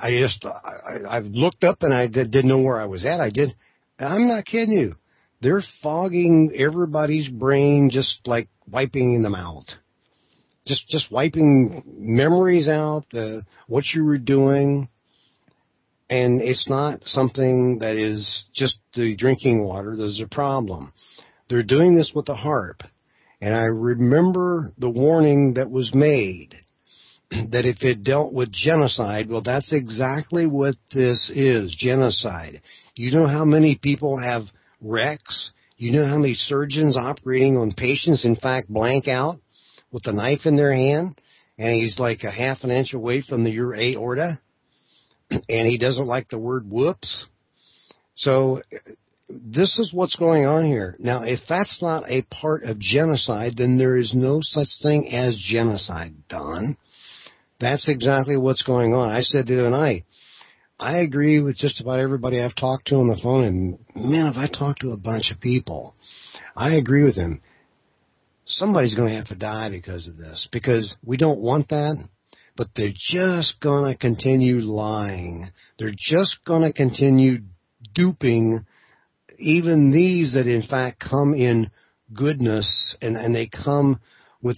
looked up and I didn't know where I was at. I'm not kidding you. They're fogging everybody's brain, just like wiping them out. Just wiping memories out, what you were doing. And it's not something that is just the drinking water. There's a problem. They're doing this with the harp. And I remember the warning that was made that if it dealt with genocide, well, that's exactly what this is, genocide. You know how many people have wrecks? You know how many surgeons operating on patients, in fact, blank out with a knife in their hand, and he's like a half an inch away from your aorta, and he doesn't like the word whoops? So this is what's going on here. Now, if that's not a part of genocide, then there is no such thing as genocide, Don. That's exactly what's going on. I said the other night, I agree with just about everybody I've talked to on the phone, and man, if I talk to a bunch of people, I agree with them. Somebody's going to have to die because of this, because we don't want that, but they're just going to continue lying. They're just going to continue duping even these that in fact come in goodness, and they come with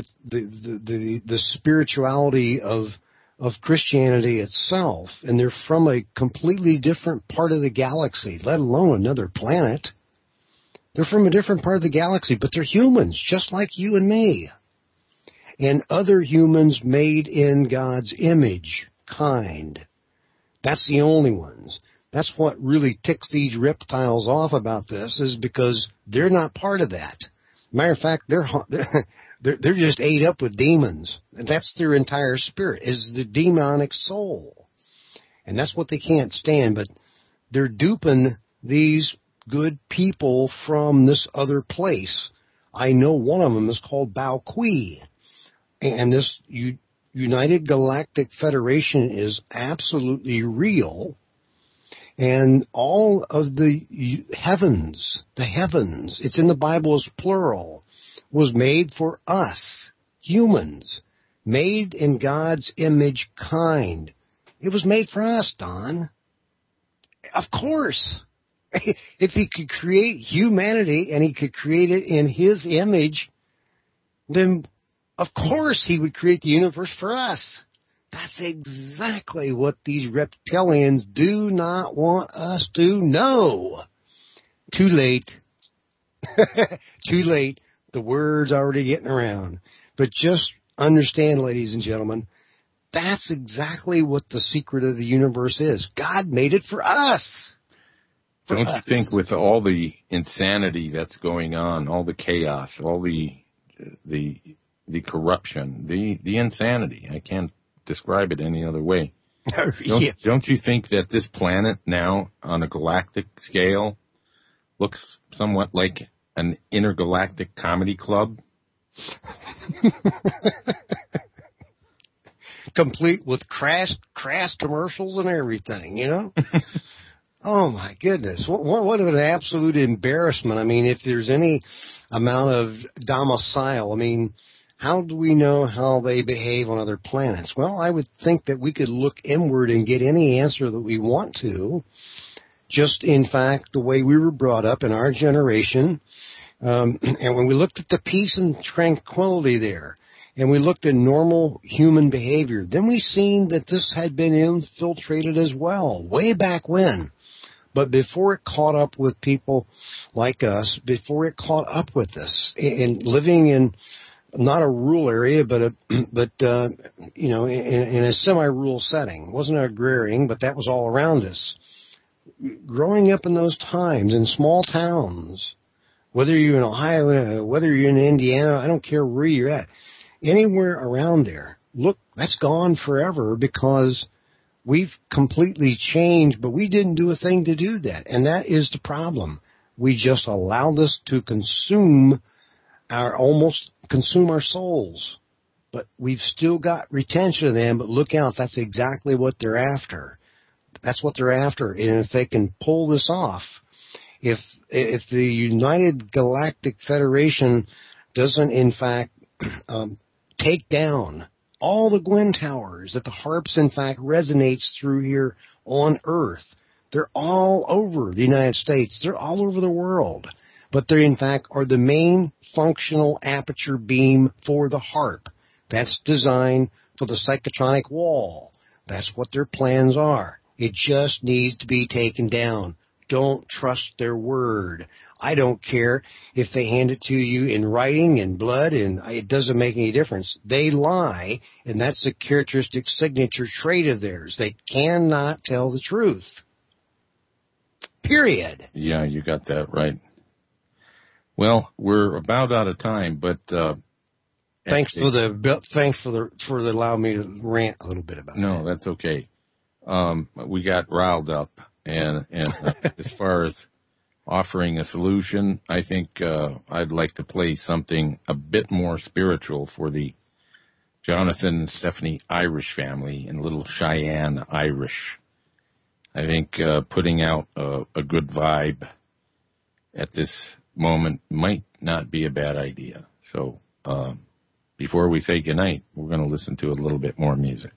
the spirituality of Christianity itself, and they're from a completely different part of the galaxy, let alone another planet. They're from a different part of the galaxy, but they're humans, just like you and me. And other humans made in God's image, kind. That's the only ones. That's what really ticks these reptiles off about this, is because they're not part of that. Matter of fact, they're just ate up with demons. And that's their entire spirit, is the demonic soul. And that's what they can't stand. But they're duping these good people from this other place. I know one of them is called Bao-Kui. And this United Galactic Federation is absolutely real. And all of the heavens, it's in the Bible as plural, was made for us, humans, made in God's image kind. It was made for us, Don. Of course. If he could create humanity and he could create it in his image, then of course he would create the universe for us. That's exactly what these reptilians do not want us to know. Too late. Too late. The word's already getting around. But just understand, ladies and gentlemen, that's exactly what the secret of the universe is. God made it for us. Don't you think with all the insanity that's going on, all the chaos, all the corruption, the insanity, I can't describe it any other way. Don't you think that this planet now, on a galactic scale, looks somewhat like an intergalactic comedy club? Complete with crass commercials and everything, you know? Oh, my goodness. What an absolute embarrassment. I mean, if there's any amount of domicile, I mean, how do we know how they behave on other planets? Well, I would think that we could look inward and get any answer that we want to. Just, in fact, the way we were brought up in our generation. And when we looked at the peace and tranquility there, and we looked at normal human behavior, then we seen that this had been infiltrated as well, way back when. But before it caught up with people like us, before it caught up with us, and living in not a rural area, but you know, in a semi-rural setting. It wasn't agrarian, but that was all around us. Growing up in those times in small towns, whether you're in Ohio, whether you're in Indiana, I don't care where you're at, anywhere around there, look, that's gone forever because we've completely changed, but we didn't do a thing to do that. And that is the problem. We just allowed this to consume our souls. But we've still got retention of them, but look out, that's exactly what they're after. That's what they're after. And if they can pull this off, if the United Galactic Federation doesn't in fact take down all the Gwen Towers that the HARPS in fact resonates through here on Earth, they're all over the United States. They're all over the world. But they in fact are the main functional aperture beam for the HARP. That's designed for the psychotronic wall. That's what their plans are. It just needs to be taken down. Don't trust their word. I don't care if they hand it to you in writing, in blood, and it doesn't make any difference. They lie, and that's a characteristic signature trait of theirs. They cannot tell the truth. Period. Yeah, you got that right. Well, we're about out of time, but thanks for allowing me to rant a little bit about that. No, that's okay. We got riled up, and as far as offering a solution, I think I'd like to play something a bit more spiritual for the Jonathan and Stephanie Irish family in Little Cheyenne, Irish. I think putting out a good vibe at this moment might not be a bad idea. So before we say goodnight, we're going to listen to a little bit more music.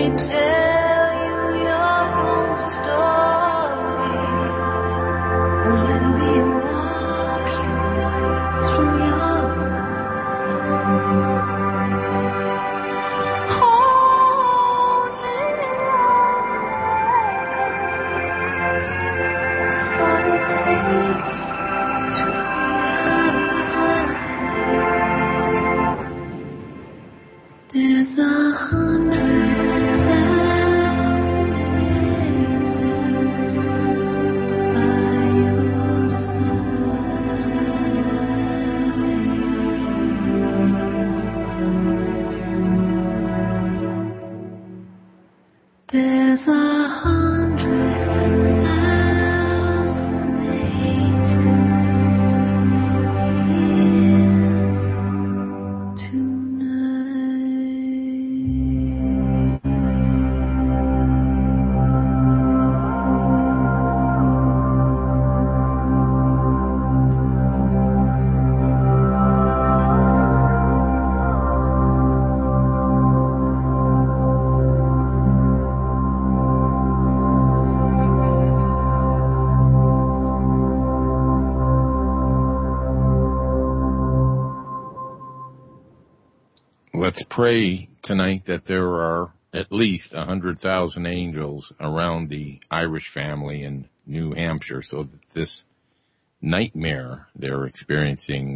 Let's pray tonight that there are at least 100,000 angels around the Irish family in New Hampshire so that this nightmare they're experiencing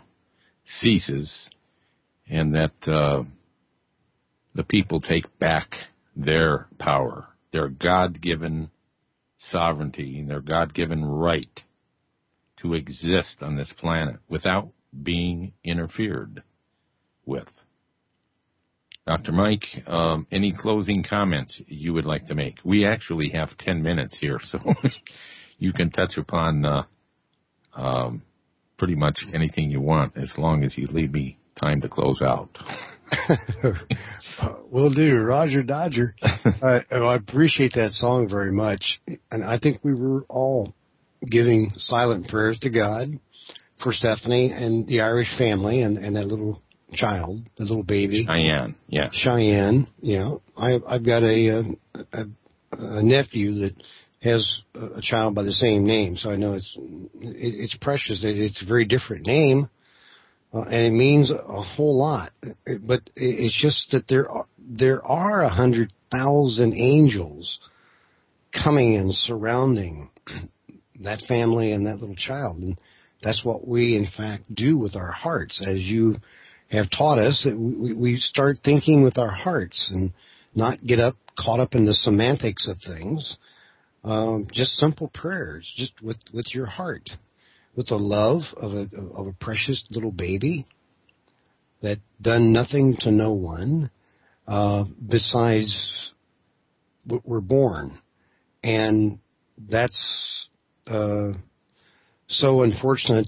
ceases, and that the people take back their power, their God-given sovereignty, and their God-given right to exist on this planet without being interfered with. Dr. Mike, any closing comments you would like to make? We actually have 10 minutes here, so you can touch upon pretty much anything you want as long as you leave me time to close out. Will do. Roger Dodger. I appreciate that song very much. And I think we were all giving silent prayers to God for Stephanie and the Irish family and that little child, the little baby. Cheyenne, yeah. Cheyenne, yeah. I've got a nephew that has a child by the same name, so I know it's precious. It's a very different name, and it means a whole lot. But it's just that there are 100,000 angels coming and surrounding that family and that little child, and that's what we, in fact, do with our hearts, as you have taught us, that we start thinking with our hearts and not get caught up in the semantics of things. Just simple prayers, just with your heart, with the love of a precious little baby that done nothing to no one besides we're born, and that's so unfortunate,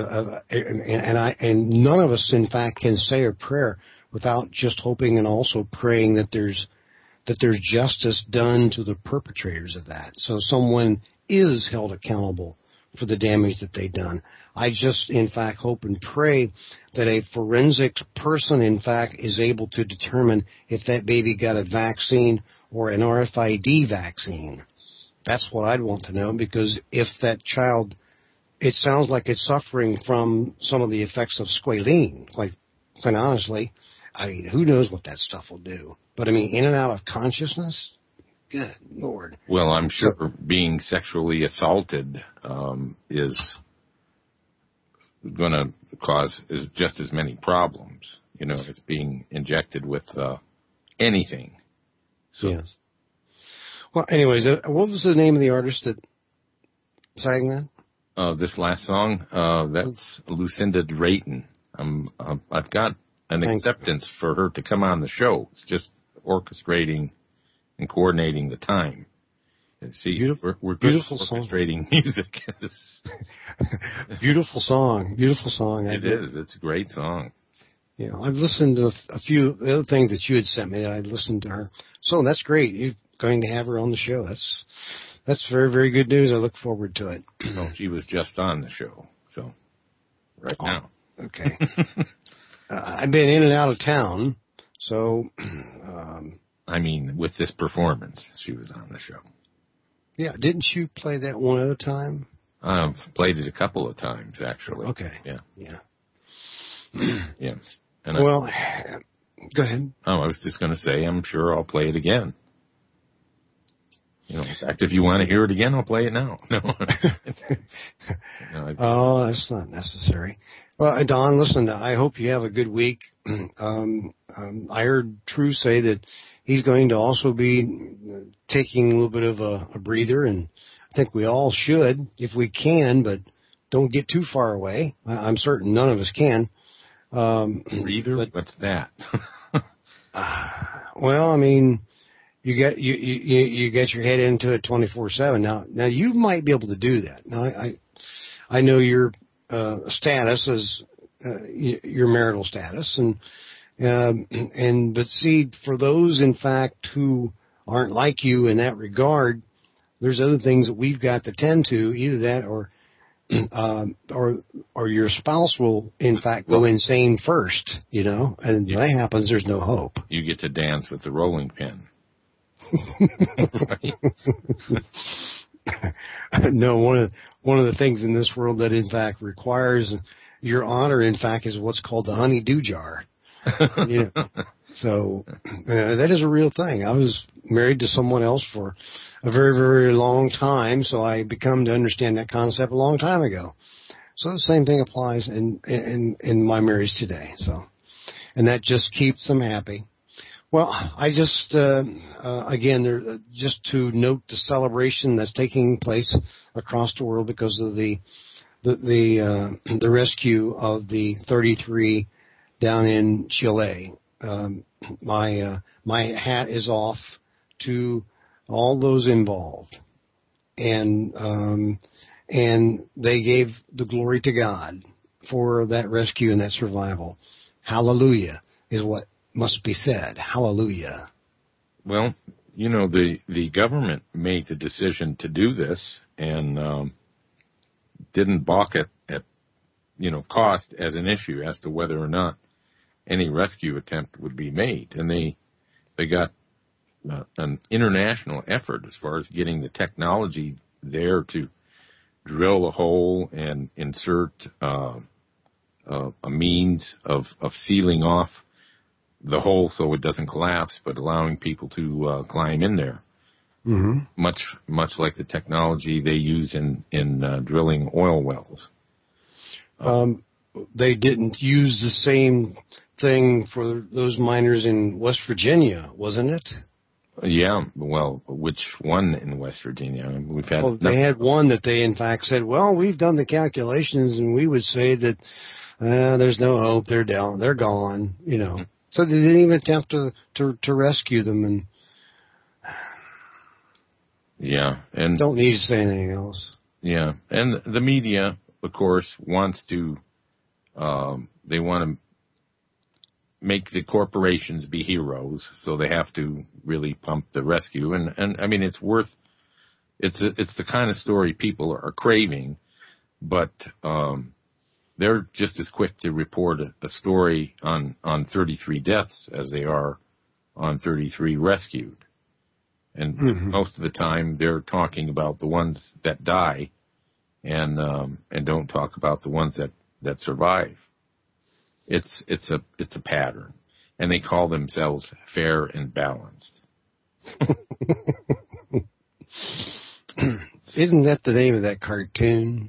and none of us, in fact, can say a prayer without just hoping and also praying that there's justice done to the perpetrators of that, so someone is held accountable for the damage that they've done. I just, in fact, hope and pray that a forensics person, in fact, is able to determine if that baby got a vaccine or an RFID vaccine. That's what I'd want to know, because if that child, it sounds like it's suffering from some of the effects of squalene. Quite honestly, I mean, who knows what that stuff will do? But I mean, in and out of consciousness, good Lord. Well, I'm sure being sexually assaulted is going to cause just as many problems, as being injected with anything. So. Yes. Well, anyways, what was the name of the artist that sang that? This last song, that's Lucinda Drayton. I've got an acceptance for her to come on the show. It's just orchestrating and coordinating the time. And see, we're good beautiful at orchestrating music. Beautiful song. It is. It's a great song. Yeah, I've listened to a few other things that you had sent me. I listened to her. So that's great. You're going to have her on the show. That's very, very good news. I look forward to it. No, she was just on the show, so now. Okay. I've been in and out of town, so I mean, with this performance, she was on the show. Yeah, didn't you play that one other time? I've played it a couple of times, actually. Okay. Yeah. Yeah. And well, go ahead. I was just going to say, I'm sure I'll play it again. In fact, if you want to hear it again, I'll play it now. No. Oh, that's not necessary. Well, Don, listen, I hope you have a good week. I heard True say that he's going to also be taking a little bit of a breather, and I think we all should if we can, but don't get too far away. I'm certain none of us can. Breather? What's that? Well, I mean, you get your head into it 24/7. Now you might be able to do that. Now I know your status is your marital status, but see, for those in fact who aren't like you in that regard, there's other things that we've got to tend to. Either that or your spouse will in fact go insane first, and when that happens, there's no hope. You get to dance with the rolling pin. No, one of the things in this world that in fact requires your honor, in fact, is what's called the honey-do jar. So that is a real thing. I was married to someone else for a very, very long time, so I become to understand that concept a long time ago. So the same thing applies in my marriage today. So, and that just keeps them happy. Well, I just again, just to note the celebration that's taking place across the world because of the rescue of the 33 down in Chile. My hat is off to all those involved, and they gave the glory to God for that rescue and that survival. Hallelujah is what must be said. Hallelujah. Well, the government made the decision to do this and didn't balk at cost as an issue as to whether or not any rescue attempt would be made. And they got an international effort as far as getting the technology there to drill a hole and insert a means of sealing off the hole so it doesn't collapse, but allowing people to climb in there. Mm-hmm. Much like the technology they use in drilling oil wells. They didn't use the same thing for those miners in West Virginia, wasn't it? Yeah, well, which one in West Virginia? We've had. They had one that they in fact said, well, we've done the calculations and we would say that there's no hope. They're down. They're gone. So they didn't even attempt to rescue them. And yeah, and don't need to say anything else. Yeah, and the media, of course, wants to. They want to make the corporations be heroes, so they have to really pump the rescue. And I mean, it's the kind of story people are craving, but they're just as quick to report a story on 33 deaths as they are on 33 rescued. And most of the time, they're talking about the ones that die, and don't talk about the ones that survive. It's a pattern, and they call themselves fair and balanced. Isn't that the name of that cartoon?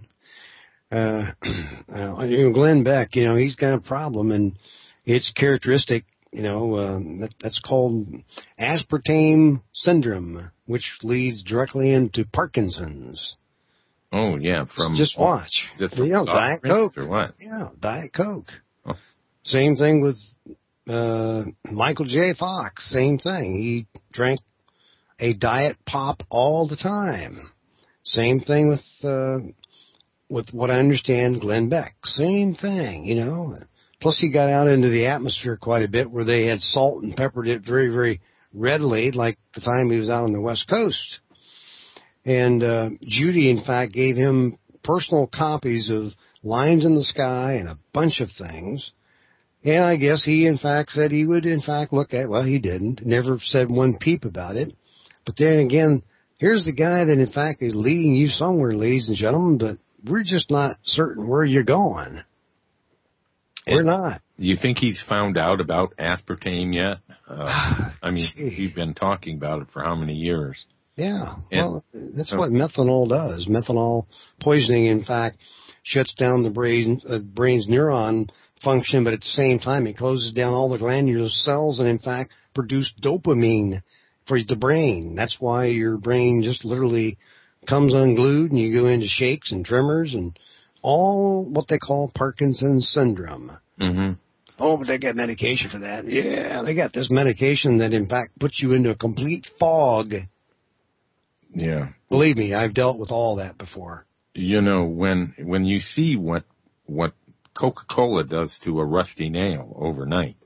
Glenn Beck, he's got a problem, and it's characteristic. That's called aspartame syndrome, which leads directly into Parkinson's. Oh yeah, just watch. Is it from Diet Coke or what? Yeah, Diet Coke. Oh. Same thing with Michael J. Fox. Same thing. He drank a diet pop all the time. Same thing with what I understand, Glenn Beck. Same thing, Plus he got out into the atmosphere quite a bit where they had salt and peppered it very, very readily, like the time he was out on the West Coast. And Judy, in fact, gave him personal copies of Lines in the Sky and a bunch of things. And I guess he, in fact, said he would, in fact, look at, well, he didn't. Never said one peep about it. But then again, here's the guy that, in fact, is leading you somewhere, ladies and gentlemen, but we're just not certain where you're going. We're not. Do you think he's found out about aspartame yet? I mean, we've been talking about it for how many years? Yeah. Well, that's what methanol does. Methanol poisoning, in fact, shuts down the brain's neuron function, but at the same time, it closes down all the glandular cells and, in fact, produce dopamine for the brain. That's why your brain just literally comes unglued and you go into shakes and tremors and all what they call Parkinson's syndrome. Mm-hmm. Oh, but they got medication for that. Yeah, they got this medication that, in fact, puts you into a complete fog. Yeah. Believe me, I've dealt with all that before. You know, when you see what Coca-Cola does to a rusty nail overnight,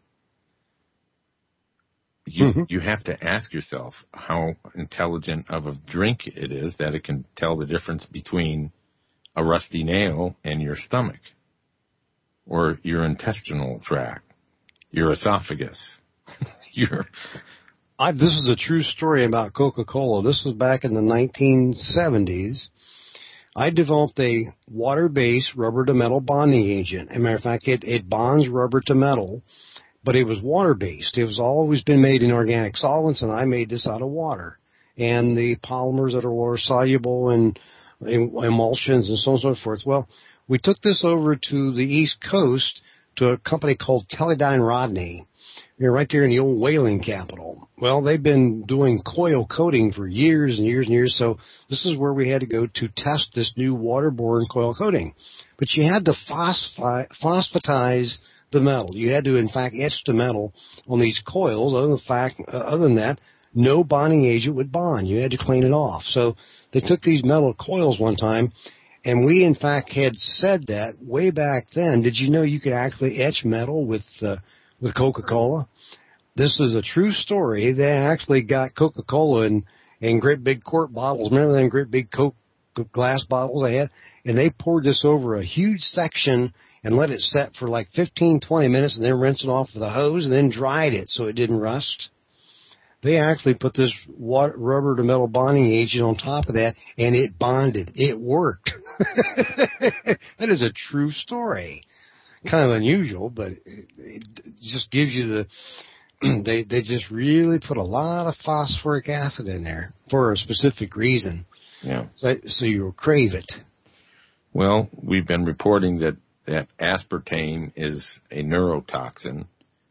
you have to ask yourself how intelligent of a drink it is that it can tell the difference between a rusty nail and your stomach or your intestinal tract, your esophagus. This is a true story about Coca-Cola. This was back in the 1970s. I developed a water-based rubber-to-metal bonding agent. As a matter of fact, it bonds rubber to metal, but it was water-based. It was always been made in organic solvents, and I made this out of water. And the polymers that are water-soluble and emulsions and so on and so forth. Well, we took this over to the East Coast to a company called Teledyne Rodney. You're right there in the old whaling capital. Well, they've been doing coil coating for years and years and years, so this is where we had to go to test this new waterborne coil coating. But you had to phosphatize the metal. You had to, in fact, etch the metal on these coils. Other than that, no bonding agent would bond. You had to clean it off. So they took these metal coils one time, and we, in fact, had said that way back then. Did you know you could actually etch metal with Coca-Cola? This is a true story. They actually got Coca-Cola in great big quart bottles. Remember them great big Coke glass bottles they had? And they poured this over a huge section and let it set for like 15, 20 minutes and then rinsed it off with a hose and then dried it so it didn't rust. They actually put this rubber to metal bonding agent on top of that, and it bonded. It worked. That is a true story. Kind of unusual, but it just gives you the... They just really put a lot of phosphoric acid in there for a specific reason. Yeah. So you'll crave it. Well, we've been reporting that aspartame is a neurotoxin,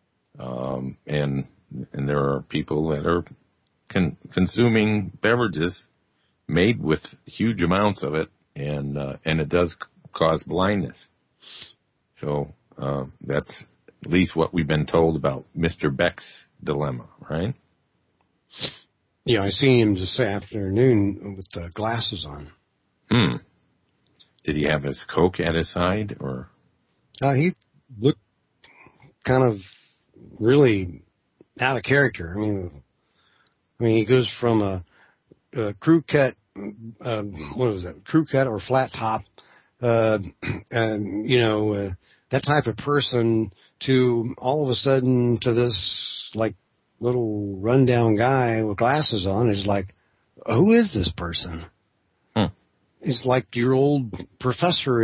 and there are people that are consuming beverages made with huge amounts of it, and it does cause blindness. So that's at least what we've been told about Mr. Beck's dilemma, right? Yeah, I seen him this afternoon with the glasses on. Did he have his Coke at his side, or? He looked kind of really out of character. I mean, he goes from a crew cut, what was that? Crew cut or flat top, that type of person to all of a sudden to this like little rundown guy with glasses on. Is like, who is this person? It's like your old professor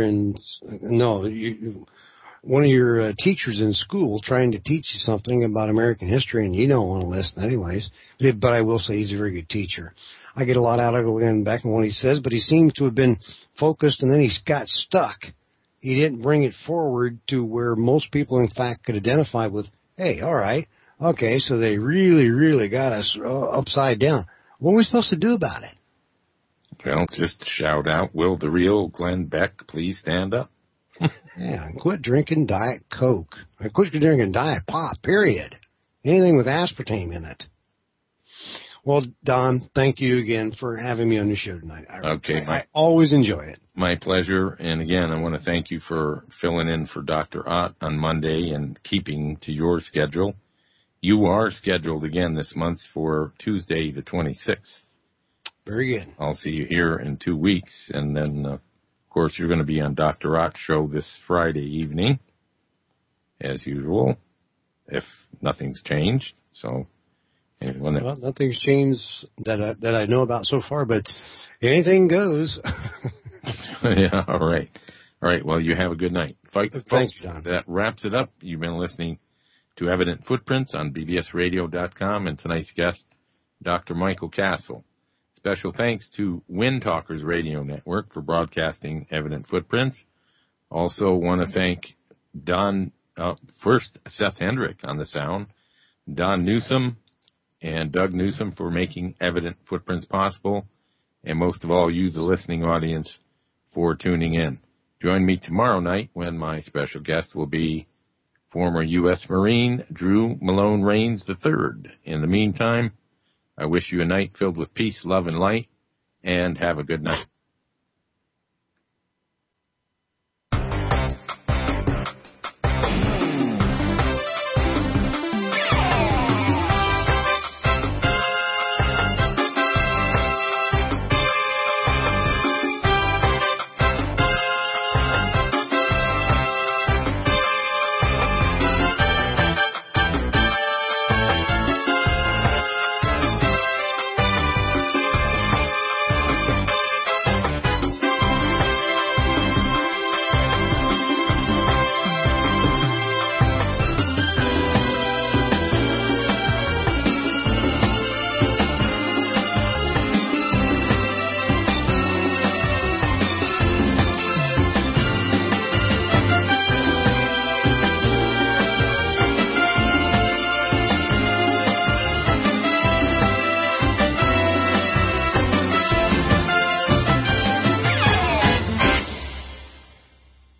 one of your teachers in school trying to teach you something about American history, and you don't want to listen anyways. But I will say he's a very good teacher. I get a lot out of it back in what he says, but he seems to have been focused, and then he got stuck. He didn't bring it forward to where most people, in fact, could identify with, hey, all right, okay, so they really, really got us upside down. What are we supposed to do about it? Well, just shout out, will the real Glenn Beck please stand up? Yeah, quit drinking Diet Coke. Quit drinking Diet Pop, period. Anything with aspartame in it. Well, Don, thank you again for having me on the show tonight. I always enjoy it. My pleasure. And again, I want to thank you for filling in for Dr. Ott on Monday and keeping to your schedule. You are scheduled again this month for Tuesday the 26th. Very good. I'll see you here in 2 weeks. And then, of course, you're going to be on Dr. Ott's show this Friday evening. as usual, if nothing's changed. So, well, nothing's changed that I know about so far, but anything goes. Yeah, all right. All right, well, you have a good night. Thanks, John. That wraps it up. You've been listening to Evident Footprints on bbsradio.com, and tonight's guest, Dr. Michael Castle. Special thanks to Wind Talkers Radio Network for broadcasting Evident Footprints. Also want to thank first Seth Hendrick on the sound, Don Newsom and Doug Newsom for making Evident Footprints possible, and most of all, you, the listening audience, for tuning in. Join me tomorrow night when my special guest will be former U.S. Marine Drew Malone Rains III. In the meantime, I wish you a night filled with peace, love, and light, and have a good night.